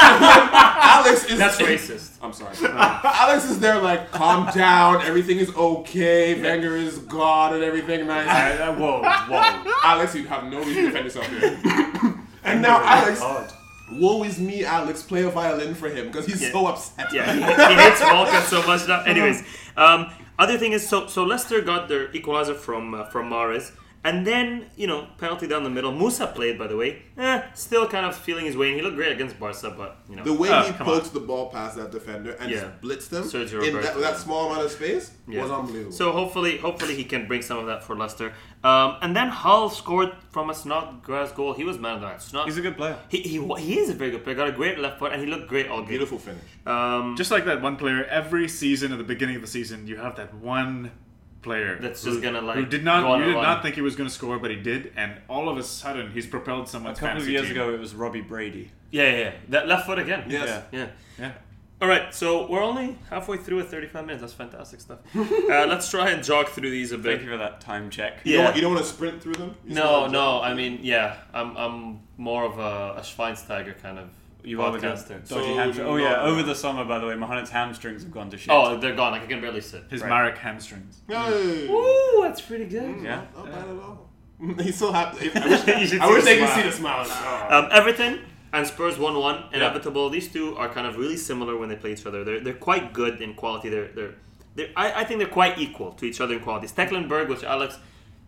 Alex is. That's racist. I'm sorry. Alex is there like, calm down, everything is okay, Wenger is God and everything nice. Uh, whoa, whoa. Alex, you have no reason to defend yourself here. And now Alex, God. woe is me, Alex, play a violin for him because he's Yeah. so upset. Yeah, he, he hates Walcott so much now. Anyways, um, other thing is, so so Leicester got their equalizer from uh, from Mahrez, and then you know penalty down the middle. Musa played, by the way. Eh, still kind of feeling his way in. He looked great against Barca, but you know. The way Oh, he come poked the ball past that defender and Yeah. just blitzed him Sergio in Roberto. that, that small amount of space Yeah. was unbelievable. So hopefully, hopefully he can bring some of that for Leicester. Um, and then Hull scored from a Snodgrass goal. He was man of the match. Snod- He's a good player. he, he wa- he is a very good player. Got a great left foot, and he looked great all game. Beautiful finish. Um, Just like that one player, every season at the beginning of the season, you have that one player That's who- just gonna, like, who did go on not you a did run. not think he was going to score, but he did, and all of a sudden he's propelled A someone's couple of fantasy years team. ago, it was Robbie Brady. yeah, yeah, yeah. That left foot again. Yes. Yeah. Yeah. Yeah. All right, so we're only halfway through at thirty-five minutes. That's fantastic stuff. uh, let's try and jog through these a bit. Thank you for that time check. You, Yeah. don't, want- you don't want to sprint through them? You just No, wanna no. jump? I mean, yeah, I'm I'm more of a, a Schweinsteiger kind of You are the good podcaster. dodgy So hamstring. you Oh yeah, know- over the summer, by the way, Mohamed's hamstrings have gone to shit. Oh, they're gone. Like I can barely sit. His Right. Marek hamstrings. Hey. Ooh, that's pretty good. Yeah. Not bad at all. He's so happy. I wish, You should I see wish the they could smile. see the smile. Oh. Um, Everton and Spurs one one, inevitable. These two are kind of really similar when they play each other. They're they're quite good in quality. They're they're, they're I, I think they're quite equal to each other in quality. Stecklenburg, which Alex,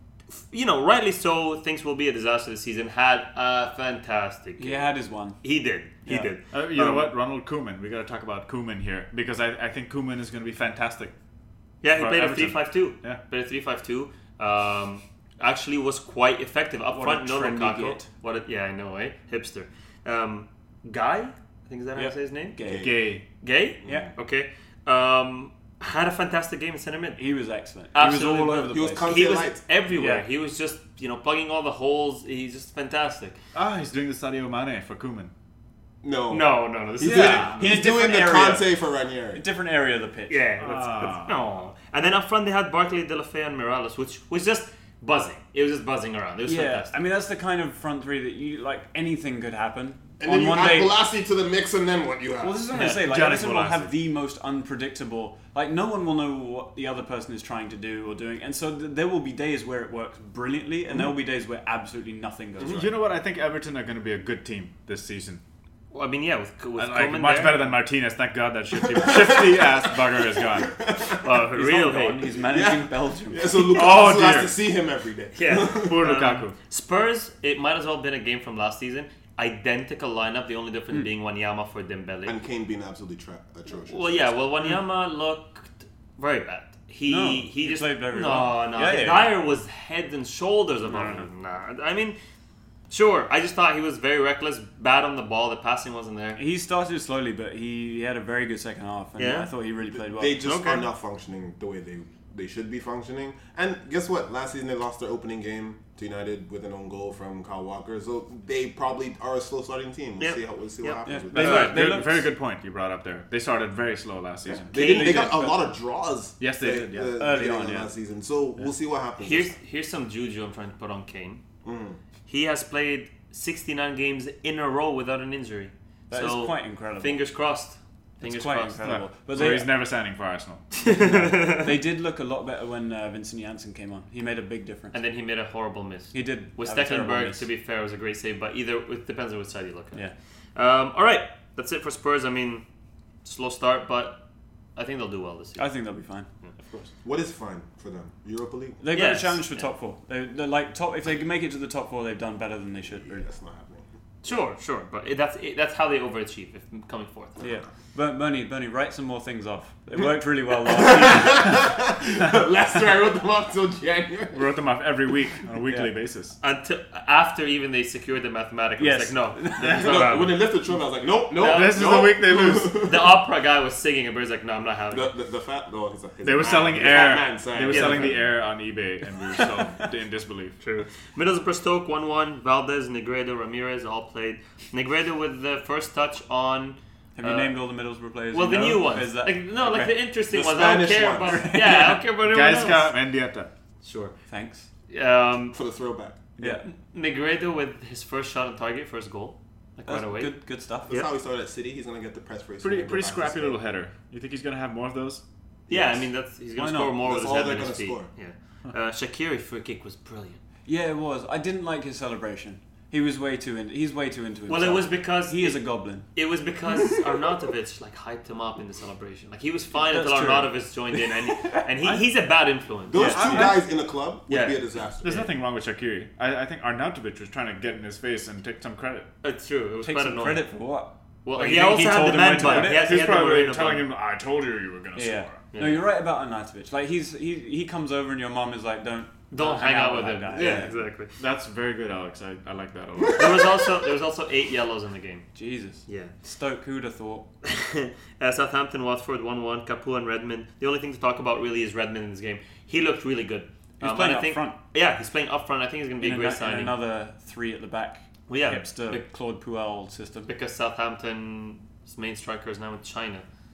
you know, rightly so, thinks will be a disaster this season, had a fantastic game. He had his one. He did. He Yeah. did. Uh, you know Um, what? Ronald Koeman. We got to talk about Koeman here because I, I think Koeman is going to be fantastic. Yeah, he for played a Everton. three five two. Yeah. Played a three five two. Um, actually was quite effective. Up What front, a no trendy Lukaku. git. What a, yeah, I know, eh? Hipster. Um, Guy? I think is that how Yep. you say his name? Gay. Gay. Gay? Yeah. Okay. Um, had a fantastic game in centre mid. He was excellent. Absolutely. He was all over the He was place. con- He was Light. everywhere. Yeah. He was just, you know, plugging all the holes. He's just fantastic. Ah, he's doing the Sadio Mane for Koeman. No. No, no, no. This He's is Yeah. doing, In a he's doing different the area. Conte for Ranieri. A different area of the pitch. Yeah, that's, Ah. that's, no. And then up front they had Barkley, De La Fea, and Morales, which was just buzzing. It was just buzzing around. It was Yeah, fantastic. I mean that's the kind of front three that you like. Anything could happen. And on then you one add day. Bolasie to the mix, and then what you have? Well, this is what I'm Yeah, gonna say. Like, Gianni Everton will Bolasie. have the most unpredictable. Like, no one will know what the other person is trying to do or doing, and so th- there will be days where it works brilliantly, and there will be days where absolutely nothing goes right. You know what? I think Everton are going to be a good team this season. Well, I mean, yeah, with, with And, like, Koeman much there, better than Martinez. Thank God that shifty, shifty ass bugger is gone. uh, He's real not gone, hate. He's managing Yeah. Belgium. Yeah, so Lukaku Oh, still has dear. to see him every day. Yeah. Poor Um, Lukaku. Spurs, it might as well have been a game from last season. Identical lineup, the only difference being Wanyama for Dembele. And Kane being absolutely tra- atrocious. Well, yeah, well, Wanyama looked very bad. He No, he, he just played very no well. no. Yeah, yeah, Dyer was head and shoulders above him. Nah, I mean, sure. I just thought he was very reckless, bad on the ball. The passing wasn't there. He started slowly, but he, he had a very good second half, and Yeah. I thought he really played well. They just Okay. are not functioning the way they they should be functioning. And guess what? Last season they lost their opening game to United with an own goal from Kyle Walker. So they probably are a slow starting team. We'll Yep. see how we'll see Yep. what happens Yeah. with They that. look- Uh, they good- looked- very good point you brought up there. They started very slow last season. They, did, they They got did, a but- lot of draws. Yes, they did, yeah. the Early beginning on, of yeah. last season. So we'll see what happens. Here's here's some juju I'm trying to put on Kane. Mm. He has played sixty-nine games in a row without an injury. That is so quite incredible. Fingers crossed. It's Fingers quite crossed. incredible. But so they, he's never signing for Arsenal. they did look a lot better when uh, Vincent Janssen came on. He made a big difference. And then he made a horrible miss. he did. With have a terrible Stecklenburg, miss. to be fair, was a great save, but either it depends on which side you look at. Yeah. Um, all right, that's it for Spurs. I mean, slow start, but I think they'll do well this season. I think they'll be fine. Of course. What is fine for them? Europa League? They've got Yes, a challenge for yeah. top four. They, they're like top. If they can make it to the top four, they've done better than they should. Really. That's not happening. Sure, sure, but it, that's it, that's how they overachieve if coming fourth. Yeah. But Bernie, Bernie, write some more things off. It worked really well last season. Last year I wrote them off till January. We wrote them off every week on a weekly Yeah. basis. Until after even they secured the mathematics, Yes. it's like no, that's not No, happening. when they left the trophy, I was like, nope, nope. No, This is nope. the week they lose. The opera guy was singing, and Bird's like, no, I'm not having The, it. the, the fat, no, he's a, he's They a were man. selling He's a air. fat man, sorry. They were Yeah, selling the- the air on eBay, and we were still in disbelief. True. Middlesbrough Stoke one one. Valdez, Negredo, Ramirez all played. Negredo with the first touch on. Have you uh, named all the Middlesbrough players? Well, you the know? new Or ones. is that- Like, no, like okay. the interesting The ones. I don't Spanish care ones. about. Yeah, I don't care about anyone else. Gaisca Mendieta. Sure. Thanks. Um, For the throwback. Yeah. Negredo with his first shot on target, first goal, like That's right away. good. Good stuff. That's Yep. how he started at City. He's going to get the press race. Pretty pretty scrappy little header. You think he's gonna have more of those? Yeah, Yes. I mean that's he's Why gonna not? score more That's with all his head they're than his feet. gonna Yeah. Uh, Shaqiri free kick was brilliant. Yeah, it was. I didn't like his celebration. He was way too in. He's way too into himself. Well, it was because he is a goblin. It was because Arnautovic like hyped him up in the celebration. Like he was fine That's until true. Arnautovic joined in, and and he, he's a bad influence. Those Yeah. two I- guys in a club would Yeah. be a disaster. There's nothing wrong with Shaqiri. I, I think Arnautovic was trying to get in his face and take some credit. It's true. It was Take quite some annoying. credit for what? Well, Like, he you think also he had told the him man when to bun. put it? He had, he He's had the probably Moreno telling bun. him, "I told you you were gonna Yeah. score." Yeah. No, you're right about Arnautovic. Like he's he he comes over and your mom is like, don't Don't hang out with that him. guy. Yeah, exactly. That's very good, Alex. I, I like that a lot. There was also there was also eight yellows in the game. Jesus. Yeah. Stoke, who'd have thought? uh, Southampton, Watford one one. Capu and Redmond. The only thing to talk about really is Redmond in this game. He looked really good. He's Um, playing and I up think, front. Yeah, he's playing up front. I think he's going to be In, a great ano- in signing. another three at the back. Well, yeah, Hipster bec- Claude Puel system. because Southampton's main striker is now in China.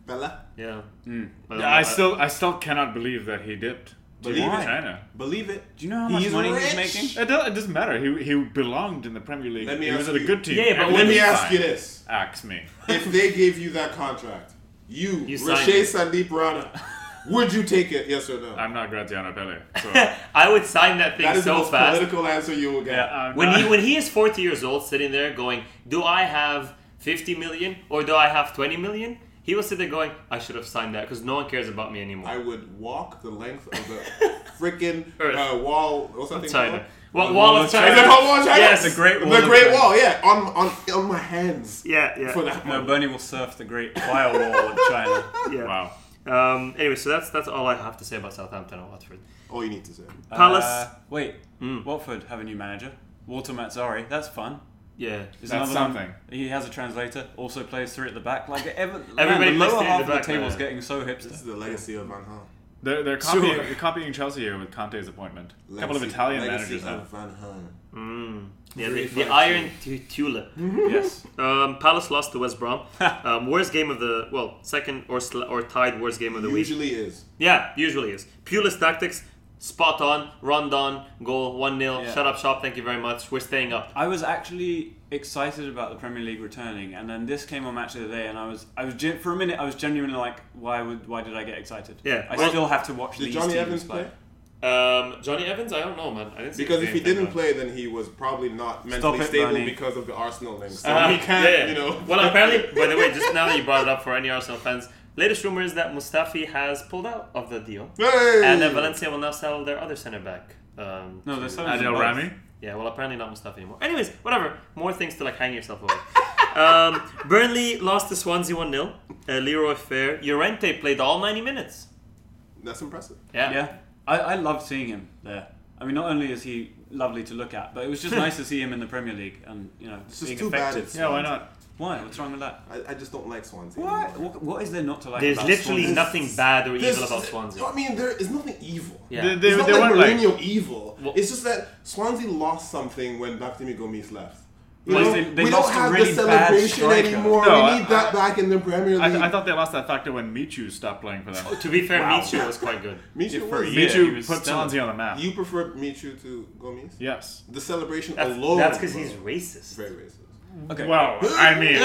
Bella. Yeah. Mm. But Yeah, I still, I still cannot believe that he dipped. to Believe it. China. Believe it. Do you know how much He's money rich. he's making? It, do, it doesn't matter. He he belonged in the Premier League. Let me he was ask at a you- good team. Yeah, but And let Let me he ask signed. you this: Axe me. if they gave you that contract, you, You signed Rashay it. Sandeep Rana, would you take it? Yes or no? I'm not Graziano Pele. So I would sign that thing that is the so most fast. political answer you will get. Yeah. I'm When not- he when he is forty years old, sitting there going, "Do I have fifty million or do I have twenty million?" He will sit there going, "I should have signed that because no one cares about me anymore." I would walk the length of the freaking Earth. uh, wall. What's that thing China. called? Well, The wall Wall of of China. Is it called Wall of China? Yes, the Great Wall The of Great China. Wall. Yeah, on on on my hands. Yeah, yeah, For that No, one. Bernie will surf the Great Firewall of China. yeah. wow. Um, anyway, so that's that's all I have to say about Southampton and Watford. All you need to say. Palace. Uh, wait, Mm. Watford have a new manager, Walter Mazzari. That's fun. Yeah, Is That's another something. One, he has a translator. Also plays three at the back. Like ever, Everybody man, the plays lower three at half the of the back, table is man. getting so This is hipster. the legacy of Van Gaal. They're, they're, copying, Sure. they're copying Chelsea here with Conte's appointment. A couple of Legacy- Italian legacy managers now. of Van Gaal. mm. yeah, Very the, the fun Iron tu- Tulip. Yes. Um, Palace lost to West Brom. um, worst game of the well, second or sl- or tied worst game of the week. Usually is. Yeah, usually is. Pulis tactics, spot on, Rondon, goal, one nil, Yeah. shut up shop, thank you very much. We're staying up. I was actually excited about the Premier League returning, and then this came on Match of the Day, and I was, I was gen- for a minute, I was genuinely like, why would, why did I get excited? Yeah. I Well- still have to watch Did these Johnny teams Evans play. play? Um, Johnny Evans, I don't know, man. I didn't see Because the if he game, thank didn't God. play, then he was probably not mentally it, stable Bernie. because of the Arsenal link. So Uh, he can't, yeah, yeah. you know. Well, apparently, by the way, just now that you brought it up for any Arsenal fans, latest rumor is that Mustafi has pulled out of the deal, Hey! and that Valencia will now sell their other centre back. Um, No, to- they're selling Adel both. Rami. Yeah, well, apparently not Mustafi anymore. Anyways, whatever. More things to like hang yourself over. um, Burnley lost to Swansea one nil. Uh, Leroy Fair. Llorente played all ninety minutes. That's impressive. Yeah. Yeah, I, I loved seeing him there. I mean, not only is he lovely to look at, but it was just nice to see him in the Premier League and, you know, It's just being too bad effective. it's Yeah, why not? Why? What's wrong with that? I, I just don't like Swansea. What? anymore. What, what is there not to like There's about literally Swansea? nothing bad or There's- evil about Swansea. I mean, there is nothing evil. Yeah. They, they, It's not they like weren't like. Mourinho evil. Well- it's just that Swansea lost something when Bartholomew Gomes left. You Well, know, they- they we lost don't a have really the bad celebration striker. anymore. No, we I- need that back in the Premier League. I, th- I thought they lost that factor when Michu stopped playing for them. To be fair, Wow. Michu was quite good. Michu Yeah, for a was. year. he Michu was put stellar. Swansea on the map. You prefer Michu to Gomes? Yes. The celebration That's alone. because bro. he's racist. very racist. Okay. Well, I mean,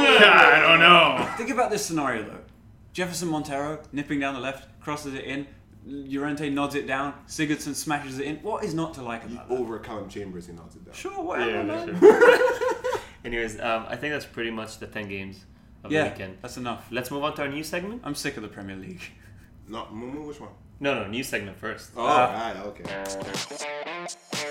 I don't know. Think about this scenario though. Jefferson Montero nipping down the left, crosses it in. Llorente nods it down. Sigurdsson smashes it in. What is not to like about that? Over Callum Chambers, he knocks it down. Sure, whatever. Yeah, man. sure. Anyways, um, I think that's pretty much the ten games of the Yeah, weekend. that's enough. Let's move on to our new segment. I'm sick of the Premier League. Not Mumu, which one? No, no, new segment first. Oh, Uh, right, okay.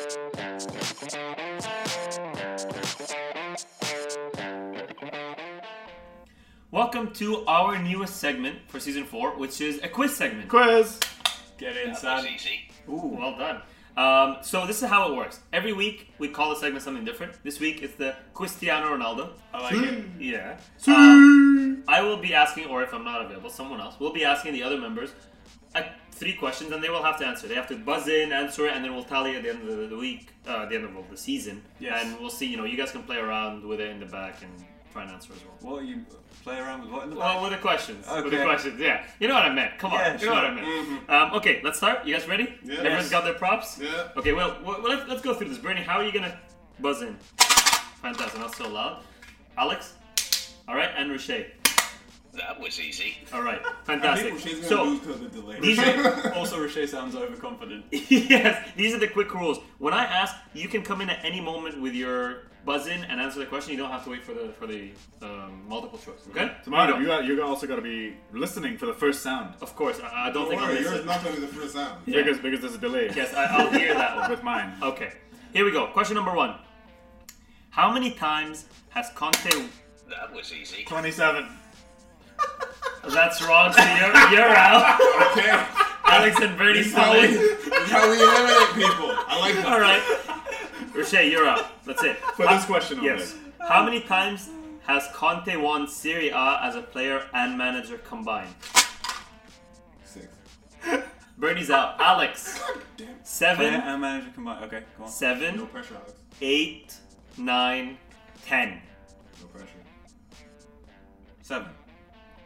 Welcome to our newest segment for season four, which is a quiz segment. Quiz. Get in, son. Ooh, well done. Um, so this is how it works. Every week we call the segment something different. This week it's the Cristiano Ronaldo. I like it. Yeah. Um, I will be asking, or if I'm not available, someone else will be asking the other members uh, three questions, and they will have to answer. They have to buzz in, answer it, and then we'll tally at the end of the, the week, uh, at the end of well, the season. Yes. And we'll see. You know, you guys can play around with it in the back and try and answer as well. What you play around with? What in the Well, back? with the questions. With the Okay. questions, yeah. You know what I meant. Come on. Yeah, you know what I sure. meant. Um, okay, let's start. You guys ready? Yeah. Everyone's Yes. got their props? Yeah. Okay, well, well let's, let's go through this. Bernie, how are you going to buzz in? Fantastic. Not so loud. Alex? All right, and Rashay. That was easy. All right, I fantastic. think Rashay's gonna So, lose because of the delay. these are, Also, Rashay sounds overconfident. yes, these are the quick rules. When I ask, you can come in at any moment with your buzz in and answer the question. You don't have to wait for the for the um, multiple choice. Okay? Tomorrow, you got, you also got to be listening for the first sound. Of course, I, I don't Don't think I'll worry, miss yours it. is not going to be the first sound. Yeah. Because, because there's a delay. Yes, I, I'll hear that one. With mine. Okay, here we go. Question number one. How many times has Conte... That was easy. twenty-seven. That's wrong, so you're, you're out. Okay. Alex and Bernie This is how we, still in. this is how we eliminate people. I like that. All right. Rashay, you're out. That's it. For this question only. Yes. How many times has Conte won Serie A as a player and manager combined? Six. Bernie's out. Alex. Player Seven, and manager combined. Okay, go on. No seven, pressure, Alex. eight, nine, ten. No pressure. Seven.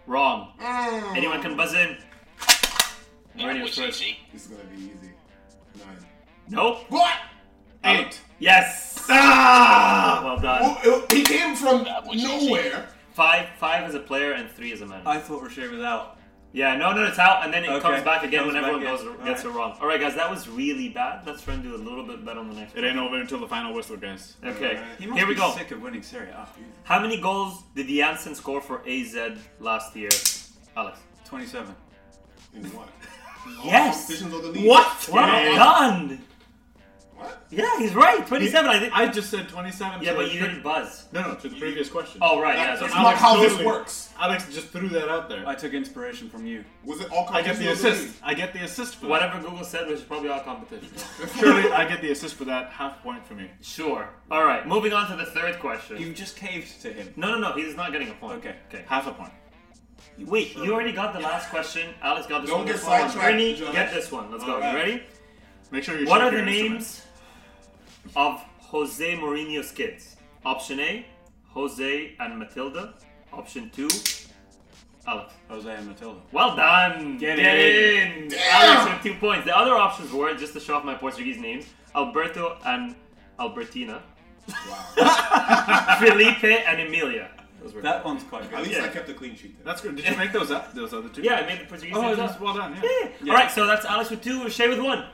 Wrong. Mm. Anyone can buzz in. That Radio was first. easy. This is gonna be easy. Nine. Nope. What? Eight. Yes. Ah! Well done. Oh, he came from That was easy. nowhere. Five, five as a player and three as a manager. I thought Rocher was out. Yeah, no, no, it's out, and then it Okay. comes back again Comes when everyone back goes in. gets Alright. it wrong. All right, guys, that was really bad. Let's try and do a little bit better on the next It one. ain't over until the final whistle, guys. Okay, He must here we be go. sick of winning Serie A. How many goals did Janssen score for A Z last year, Alex? twenty-seven. In what? Yes. Competitions of the league. What? Well Yeah. done. What? Yeah, he's right. twenty-seven. I think. I just said twenty-seven. Yeah, so but it you should- didn't buzz. No, no, to the previous question. Oh right, yeah. That- So that's Alex, not how this totally- works. Alex just threw that out there. I took inspiration from you. Was it all I get the competitions of assist. league? I get the assist for whatever Google said was probably all competition. that. Surely I get the assist for that. Half point for me. Sure. All right. Moving on to the third question. You just caved to him. No, no, no. He's not getting a point. Okay. Okay. Half a point. Wait, you already got the last question. Alex got this Don't one. get This one. sidetracked, Ernie, Josh. get this one. Let's go. Alright. You ready? Make sure you. What check are the your instrument. names of Jose Mourinho's kids? Option A, Jose and Matilda. Option two, Alex. Jose and Matilda. Well done. Get in. Damn. Alex with two points. The other options were, just to show off my Portuguese names, Alberto and Albertina. Wow. Felipe and Emilia. Those were That one's quite At good. least Yeah. I kept a clean sheet. Then. That's good. Did you make those up? Those other two? Yeah, I made the Portuguese Oh, names that's up. well done. Yeah. Yeah. Yeah. Alright, so that's Alex with two, Shay with one.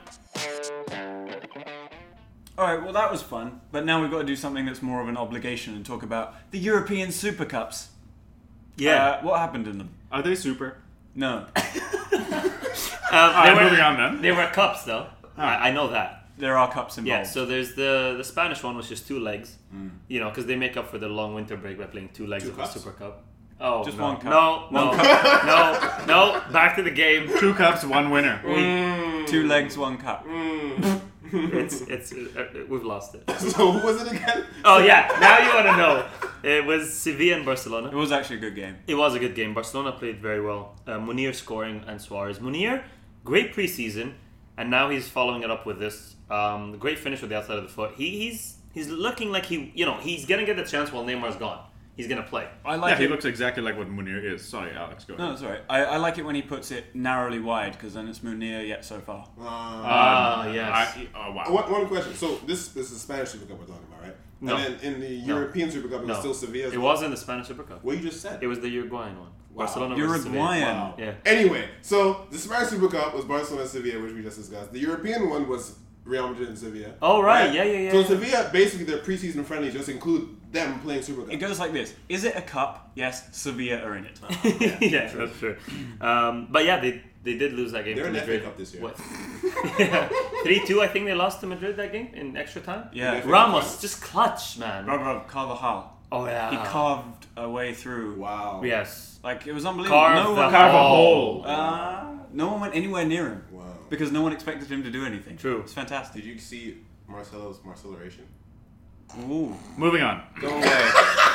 Alright, well that was fun. But now we've got to do something that's more of an obligation and talk about the European Super Cups. Uh, what happened in them? Are they super? No. Um, Alright, they, were, moving on then. they were cups though. I, I know that. There are cups involved. Yeah, so there's the the Spanish one, which is two legs. You know, because they make up for the long winter break by playing two legs Two of cups? a Super Cup. Oh, Just no. one cup. No, no, no, no. Back to the game. Two cups, one winner. Two legs, one cup. It's it's uh, uh, we've lost it. So who was it again? Oh yeah, now you want to know. It was Sevilla and Barcelona. It was actually a good game. It was a good game. Barcelona played very well. Uh, Munir scoring and Suarez. Munir, great preseason, and now he's following it up with this um, great finish with the outside of the foot. He, he's he's looking like he, you know, he's gonna get the chance while Neymar's gone. He's gonna play. I Yeah, like he it. looks exactly like what Munir is. Sorry, Alex. Go ahead. No, it's alright. I, I like it when he puts it narrowly wide because then it's Munir yet so far. Uh, Ah, yes. I, oh wow. one, one question. So this, this is the Spanish Super Cup we're talking about, right? No. And then in the No. European Super Cup, it was No. still Sevilla. as It well? wasn't the Spanish Super Cup. What you just said. It was the Uruguayan one. Wow. Barcelona versus Sevilla. Uruguayan. Wow. Yeah. Anyway, so the Spanish Super Cup was Barcelona and Sevilla, which we just discussed. The European one was Real Madrid and Sevilla. Oh, right. Yeah, yeah, yeah, So yeah. Sevilla, basically, their preseason friendlies just include them playing Super Cup. It goes like this. Is it a cup? Yes, Sevilla are in it. yeah, that's true. Um, but yeah, they they did lose that game They're to in the F A Madrid. Cup this year. What? yeah. three two, I think they lost to Madrid that game in extra time. Yeah. Ramos, just clutch, man. Bro, bro, Carvajal. Oh, yeah. He carved a way through. Wow. Yes. Like, it was unbelievable. Carve no the one, Carve a hole. hole. Uh, no one went anywhere near him. Wow. Because no one expected him to do anything. True. It's fantastic. Did you see Marcelo's Marcelleration? Ooh. Moving on. Go away.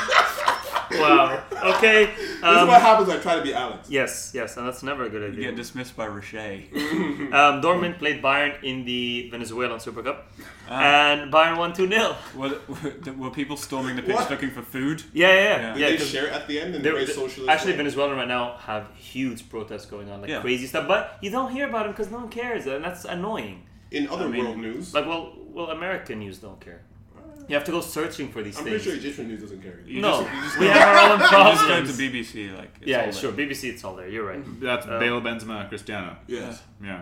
Wow. Okay. This is Um, what happens when I try to be Alex. yes, yes, and that's never a good You idea. get dismissed by Rocher. Um, Dortmund played Bayern in the Venezuelan Super Cup, Ah. and Bayern won two nil. were, were people storming the pitch What? looking for food? Yeah, yeah, Yeah. yeah. Did yeah they 'cause share at the end in they- the very they- socialist actually, way? Venezuela right now have huge protests going on, like Yeah. crazy stuff, but you don't hear about them because no one cares, and that's annoying. In other I mean, world news, Like, well, well, American news don't care. You have to go searching for these I'm things. pretty sure Egyptian news doesn't care. You no, just- you just we go- have our own You just go problems. to B B C, like. It's yeah, all sure. there. B B C, it's all there. You're right. That's Uh, Bale, Benzema, Cristiano. Yes. Yeah.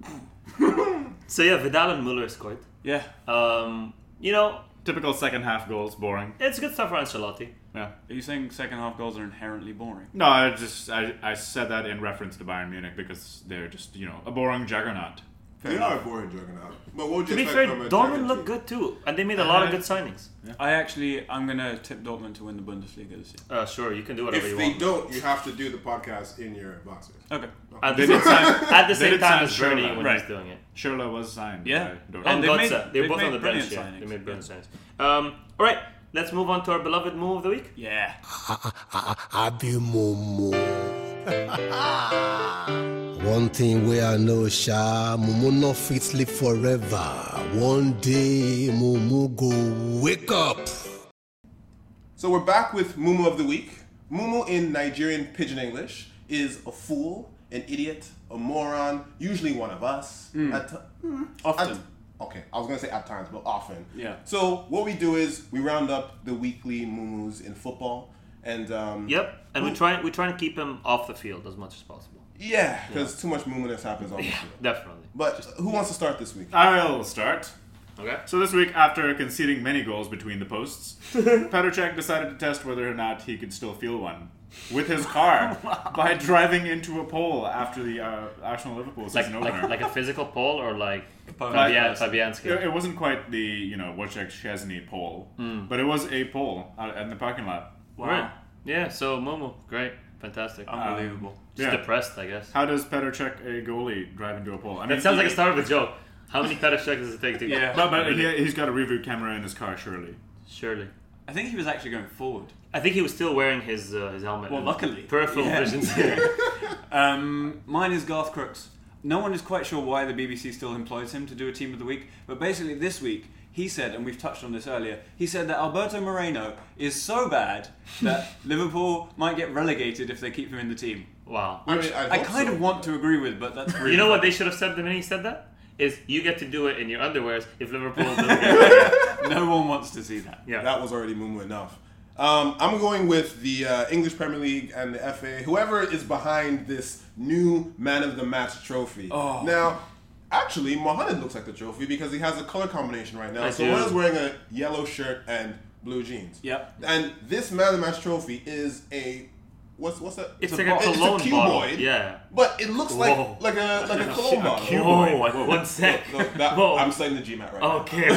So yeah, Vidal and Muller scored. Yeah. Um, you know, Typical second half goals, boring. it's good stuff for Ancelotti. Yeah. Are you saying second half goals are inherently boring? No, I just I, I said that in reference to Bayern Munich because they're just you know a boring juggernaut. Fair They enough. are a boring juggernaut. But what would To you be expect fair, from a Dortmund German looked team? good too, and they made a lot of Uh-huh. good signings. I actually, I'm going to tip Dortmund to win the Bundesliga this year. Uh, sure, you can do whatever If you they want. don't, you have to do the podcast in your boxers. Okay. At They the did same, sign- at the they same did time sign as Bernie Schürrle. when Right. he's doing it. Schürrle was signed. Yeah. by Dortmund. And they've Götze, made- they're they've both on made the bench. brilliant Yeah, signings. they made brilliant signings. Um, all right, let's move on to our beloved move of the week. Yeah. Abi Momo. One thing where I know, Sha, Momo not fit sleep forever. One day, Momo go wake up. So we're back with Mumu of the Week. Mumu in Nigerian Pidgin English is a fool, an idiot, a moron, usually one of us. Mm. At t- mm, Often. At, okay, I was going to say at times, but often. Yeah. So what we do is we round up the weekly Mumus in football. And um, Yep, and we try we try and keep him off the field as much as possible. yeah, because too much Mumuness happens on the field. Definitely. But who wants to start this week? I'll start. Okay. So this week, after conceding many goals between the posts, Petr Cech decided to test whether or not he could still feel one with his car by driving into a pole after the uh, Arsenal-Liverpool Like, season opener. like like a physical pole or like Like- Fabian, Fabianski? It, it wasn't quite the, you know, Wojciech Szczesny pole, but it was a pole out in the parking lot. Wow. Right. Yeah, so Momo, great. Fantastic. Unbelievable. Just yeah. depressed, I guess. How does Petr Cech, a goalie, drive into a pole? I That sounds like a start of a joke. How many Petr Cech does it take to Yeah. But, but he, he's got a review camera in his car, surely. Surely. I think he was actually going forward. I think he was still wearing his uh, his helmet. Well, and luckily. Peripheral Yeah. visions. Um, mine is Garth Crooks. No one is quite sure why the B B C still employs him to do a team of the week, but basically this week he said, and we've touched on this earlier, he said that Alberto Moreno is so bad that Liverpool might get relegated if they keep him in the team. Wow. I mean, I hope kind so. of want to agree with, but that's really You know what they should have said when he said that? Is you get to do it in your underwears if Liverpool doesn't get it. no one wants to see that. Yeah. That was already Mumu enough. Um, I'm going with the uh, English Premier League and the F A. Whoever is behind this new Man of the Match trophy. Oh. Now, actually, Mohamed looks like the trophy because he has a color combination right now. I so do. one is wearing a yellow shirt and blue jeans. Yep. And this Man of the Match trophy is a what's what's that? It's a like bo- a it's a cologne bottle. cuboid. Yeah. But it looks Whoa. like like a like a cologne bottle. Whoa, whoa, one sec. No, that- Whoa. I'm saying the G MAT right now. Okay.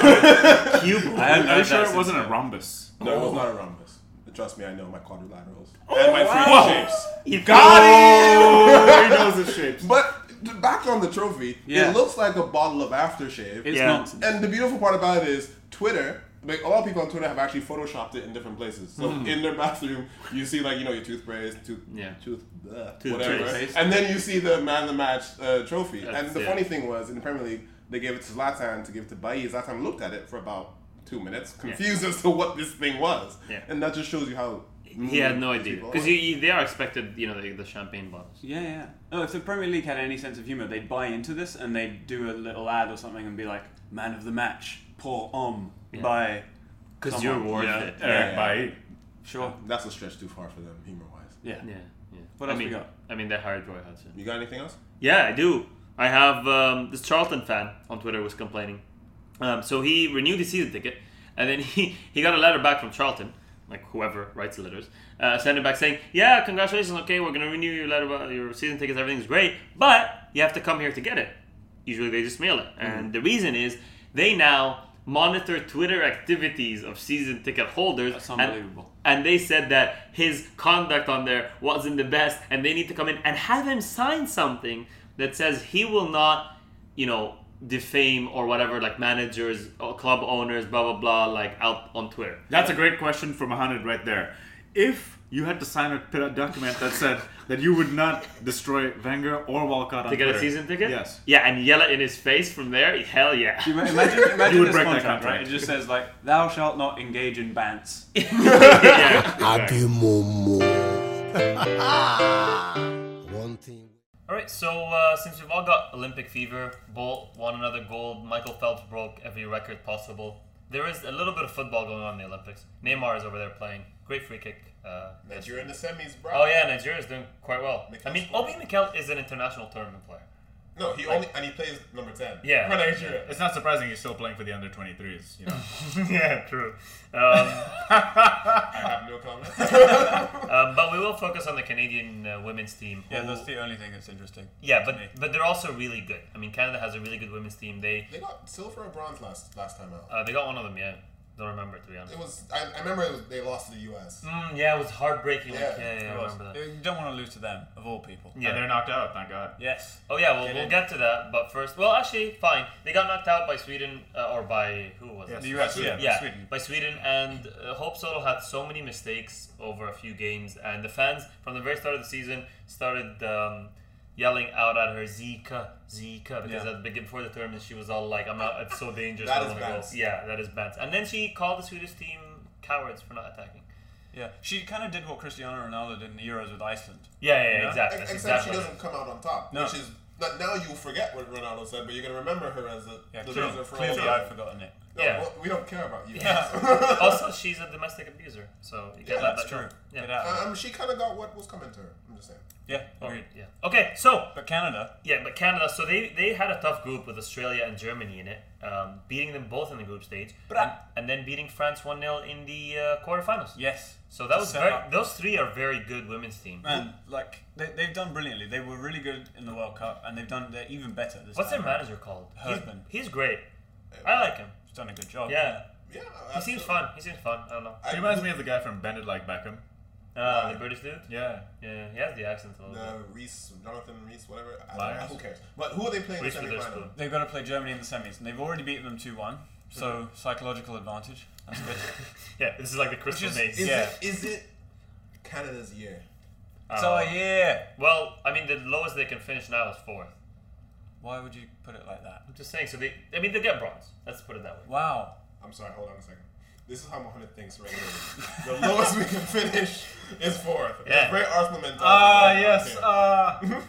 Cube. I hadn't Are you heard sure that it since wasn't a then. rhombus? No, it was not a rhombus. Trust me, I know my quadrilaterals Oh, and my wow. three D shapes. You Got Oh, he knows his shapes. But back on the trophy, Yeah. it looks like a bottle of aftershave. It's Yeah. nonsense. And the beautiful part about it is Twitter. Like a lot of people on Twitter have actually photoshopped it in different places. So in their bathroom, you see like you know your toothpaste, tooth, Yeah. tooth, uh, Toothpaste. whatever, and then you see the man of the match uh, trophy. That's- and the yeah. funny thing was in the Premier League, they gave it to Zlatan to give to Bailly. Zlatan looked at it for about two minutes, confused as to what this thing was, Yeah. and that just shows you how He had no idea people because are. they are expected, you know, the, the champagne bottles. Yeah, yeah. No, if the Premier League had any sense of humour, they'd buy into this and they'd do a little ad or something and be like, "Man of the match, pour homme Yeah. by." Because you're someone." worth Yeah, it. Eric yeah. Bailly. Sure. That's a stretch too far for them, humor wise. Yeah. Yeah, yeah. What I else mean, we got? I mean, they hired Roy Hudson. You got anything else? Yeah, I do. I have um, this Charlton fan on Twitter was complaining. Um, so he renewed his season ticket, and then he, he got a letter back from Charlton, like whoever writes the letters, uh, sent it back saying, "Yeah, congratulations. Okay, we're gonna renew your letter, about your season tickets. Everything's great, but you have to come here to get it." Usually they just mail it, and the reason is they now monitor Twitter activities of season ticket holders. That's and- unbelievable. And they said that his conduct on there wasn't the best, and they need to come in and have him sign something that says he will not, you know, defame or whatever, like managers or club owners, blah blah blah, like out on Twitter. That's a great question from Mohamed right there. If you had to sign a p- document that said that you would not destroy Wenger or Walcott on To get Twitter, a season ticket? Yes. Yeah, and yell it in his face from there? Hell yeah. You ma- Imagine, imagine You would this break that contract, contract. right? It just says like, "Thou shalt not engage in bants." yeah. Abi Momo. One thing. Alright, so uh, since we've all got Olympic fever, Bolt won another gold, Michael Phelps broke every record possible. There is a little bit of football going on in the Olympics. Neymar is over there playing. Great free kick. Uh, Nigeria in the semis, bro. oh yeah, Nigeria's doing quite well. Mikel's I mean, scoring. Obi Mikel is an international tournament player. No, he only and he plays number ten. Yeah. for Nigeria. It's not surprising he's still playing for the under twenty-threes. You know. yeah, true. Um, I have no comment. um, but we will focus on the Canadian uh, women's team. Yeah, who- that's the only thing that's interesting. yeah, but but they're also really good. I mean, Canada has a really good women's team. They They got silver or bronze last last time out. uh, they got one of them. Yeah, don't remember to be honest. It was I, I remember it was, they lost to the U S. Mm, yeah, it was heartbreaking. Like, Yeah, yeah, yeah, It I was. remember that. You don't want to lose to them, of all people. Yeah. And they're knocked out, thank God. Yes. Oh yeah, well Get we'll in. get to that, but first, well actually, fine. They got knocked out by Sweden, uh, or by who was it? The U S, yeah, Yeah, Sweden. by Sweden, and uh, Hope Solo had so many mistakes over a few games, and the fans from the very start of the season started um, yelling out at her Zika, Zika, because Yeah. at the beginning before the tournament she was all like, "I'm not, it's so dangerous." That I is don't wanna go." bad. Yeah, that is bad. And then she called the Swedish team cowards for not attacking. Yeah, she kind of did what Cristiano Ronaldo did in the Euros with Iceland. Yeah, yeah, You know? exactly. That's Except exactly she what doesn't come out on top, No. which is not, now you'll forget what Ronaldo said, but you're gonna remember her as the, Yeah, the clearly, loser for clearly all I've time. forgotten it. No, Yeah. well, we don't care about you. Yeah. Also, she's a domestic abuser, so you Yeah, can't let That's that true. go. Yeah. Get out. um, she kind of got what was coming to her. I'm just saying. Yeah, Oh, agreed. yeah. Okay, so But Canada, yeah, but Canada. So they they had a tough group with Australia and Germany in it, um, beating them both in the group stage, Bra- and, and then beating France one nil in the uh, quarterfinals. yes. So that was Set very. up. Those three are very good women's team. Man, like they they've done brilliantly. They were really good in the World Cup, and they've done they're even better this What's their time. manager called? He's, Herdman. he's great. I like him. He's done a good job. Yeah, Yeah. he seems absolutely. fun. He seems fun. I don't know. He reminds me of the guy from Bend It Like Beckham. Uh, the British dude. Yeah. Yeah, he has the accent a little The bit. Reese, Jonathan Reese, whatever. I don't Myers? know. Who cares? But who are they playing in Reese the Witherspoon. semi-final? They've got to play Germany in the semis, and they've already beaten them two one. So psychological advantage. That's good. Yeah, this is like the Crystal is- Maze. Is Yeah. it is it Canada's year? so Uh, yeah. Well, I mean, the lowest they can finish now is fourth. Why would you put it like that? I'm just saying. So they, I mean, they get bronze. Let's put it that way. Wow. I'm sorry. Hold on a second. This is how Mohammed thinks right now. The lowest we can finish is fourth. Yeah. Very Arsenal mentality. Ah, right yes. here.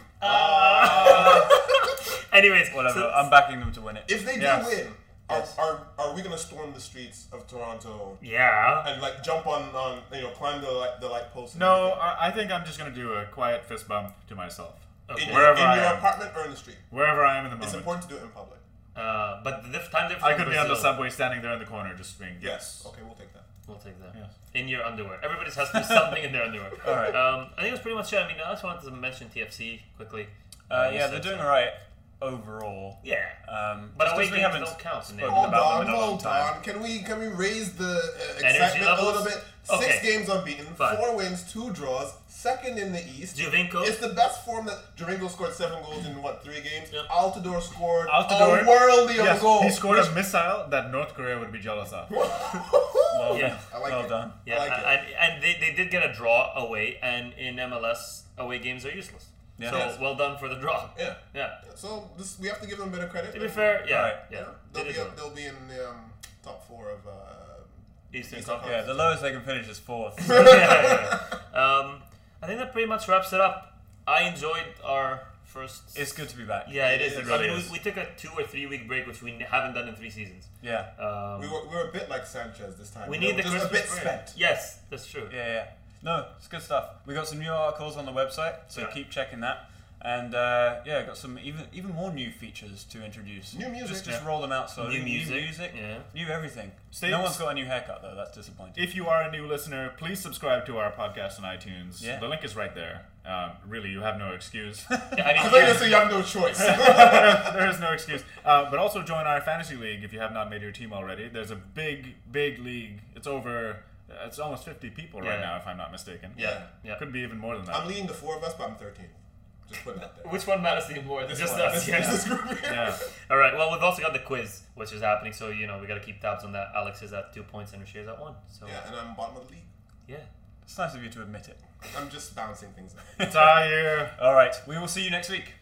Uh, Anyways, Whatever. so- I'm backing them to win it. If they do Yes. win, are, Yes. are are we gonna storm the streets of Toronto yeah. and like jump on on you know climb the like the light post? and no, everything? I, I think I'm just gonna do a quiet fist bump to myself. Okay. in, your- wherever in I your am. apartment or in the street. Wherever I am in the It's moment. important to do it in public. Uh, but the diff- time difference. I from could be on the Brazil- subway standing there in the corner just being Yes. Okay, we'll take that. We'll take that. Yes. In your underwear. Everybody has to do something in their underwear. All right. Um, I think that's pretty much it. I mean, I just wanted to mention T F C quickly. Uh, you yeah, said they're doing so. alright overall. Yeah. Um, But just away 'cause we games haven't don't count in there. spoken Hold about them on, in a long hold time. on. Can we can we raise the uh, Energy excitement a levels? little bit? Six Okay. games unbeaten, Fine. four wins, two draws, second in the East. Juvinko. It's the best form that Juvinko scored seven goals in what three games. Yep. Altidore scored Altidore? a worldly of Yes, a goal. he scored a missile that North Korea would be jealous of. Well, Yeah. I like well it. done. Yeah, I like it. and, and they, they did get a draw away, and in M L S, away games are useless. Yeah. So Yes. well done for the draw. Yeah. Yeah. So this, we have to give them a bit of credit. To be fair, yeah, Alright. yeah. Yeah, They they'll did be well. up, they'll be in the um, top four of uh, Eastern Eastern Conference. Yeah, the lowest they can finish is fourth. yeah, yeah, yeah. Um, I think that pretty much wraps it up. I enjoyed our first. It's good to be back. Yeah, it is. It I really mean, is. we, we took a two or three week break, which we haven't done in three seasons. Yeah. Um, We were, we were a bit like Sanchez this time. we you need know, the just Christmas a bit break. spent. Yes, that's true. Yeah, yeah. No, it's good stuff. We got some new articles on the website, so Yeah. keep checking that. And uh, yeah, got some even even more new features to introduce. New music. Just just Yeah. roll them out slowly. New music, New music. yeah. New everything. Stay- no one's got a new haircut though. That's disappointing. If you are a new listener, please subscribe to our podcast on iTunes. Yeah. The link is right there. Um, really, you have no excuse. Yeah, I mean, I think yeah. that's a you have no choice. There is no excuse. Uh, but also join our fantasy league if you have not made your team already. There's a big, big league. It's over. It's almost fifty people right Yeah. now, if I'm not mistaken. Yeah, yeah. Could be even more than that. I'm leading the four of us, but I'm thirteen. Just putting that there. Which one matters to you more? This Just one. us. This, yeah. this group here. Yeah. All right. Well, we've also got the quiz, which is happening. So you know we got to keep tabs on that. Alex is at two points and Rasheer's at one. So Yeah, and I'm bottom of the league. yeah. It's nice of you to admit it. I'm just bouncing things up. Tired. All right, we will see you next week.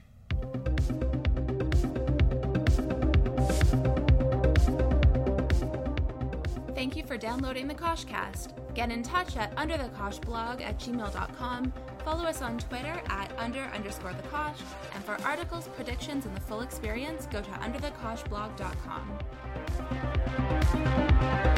Thank you for downloading the Koshcast. Get in touch at underthekoshblog at gmail dot com. Follow us on Twitter at under underscore the Kosh. And for articles, predictions, and the full experience, go to under the kosh blog dot com.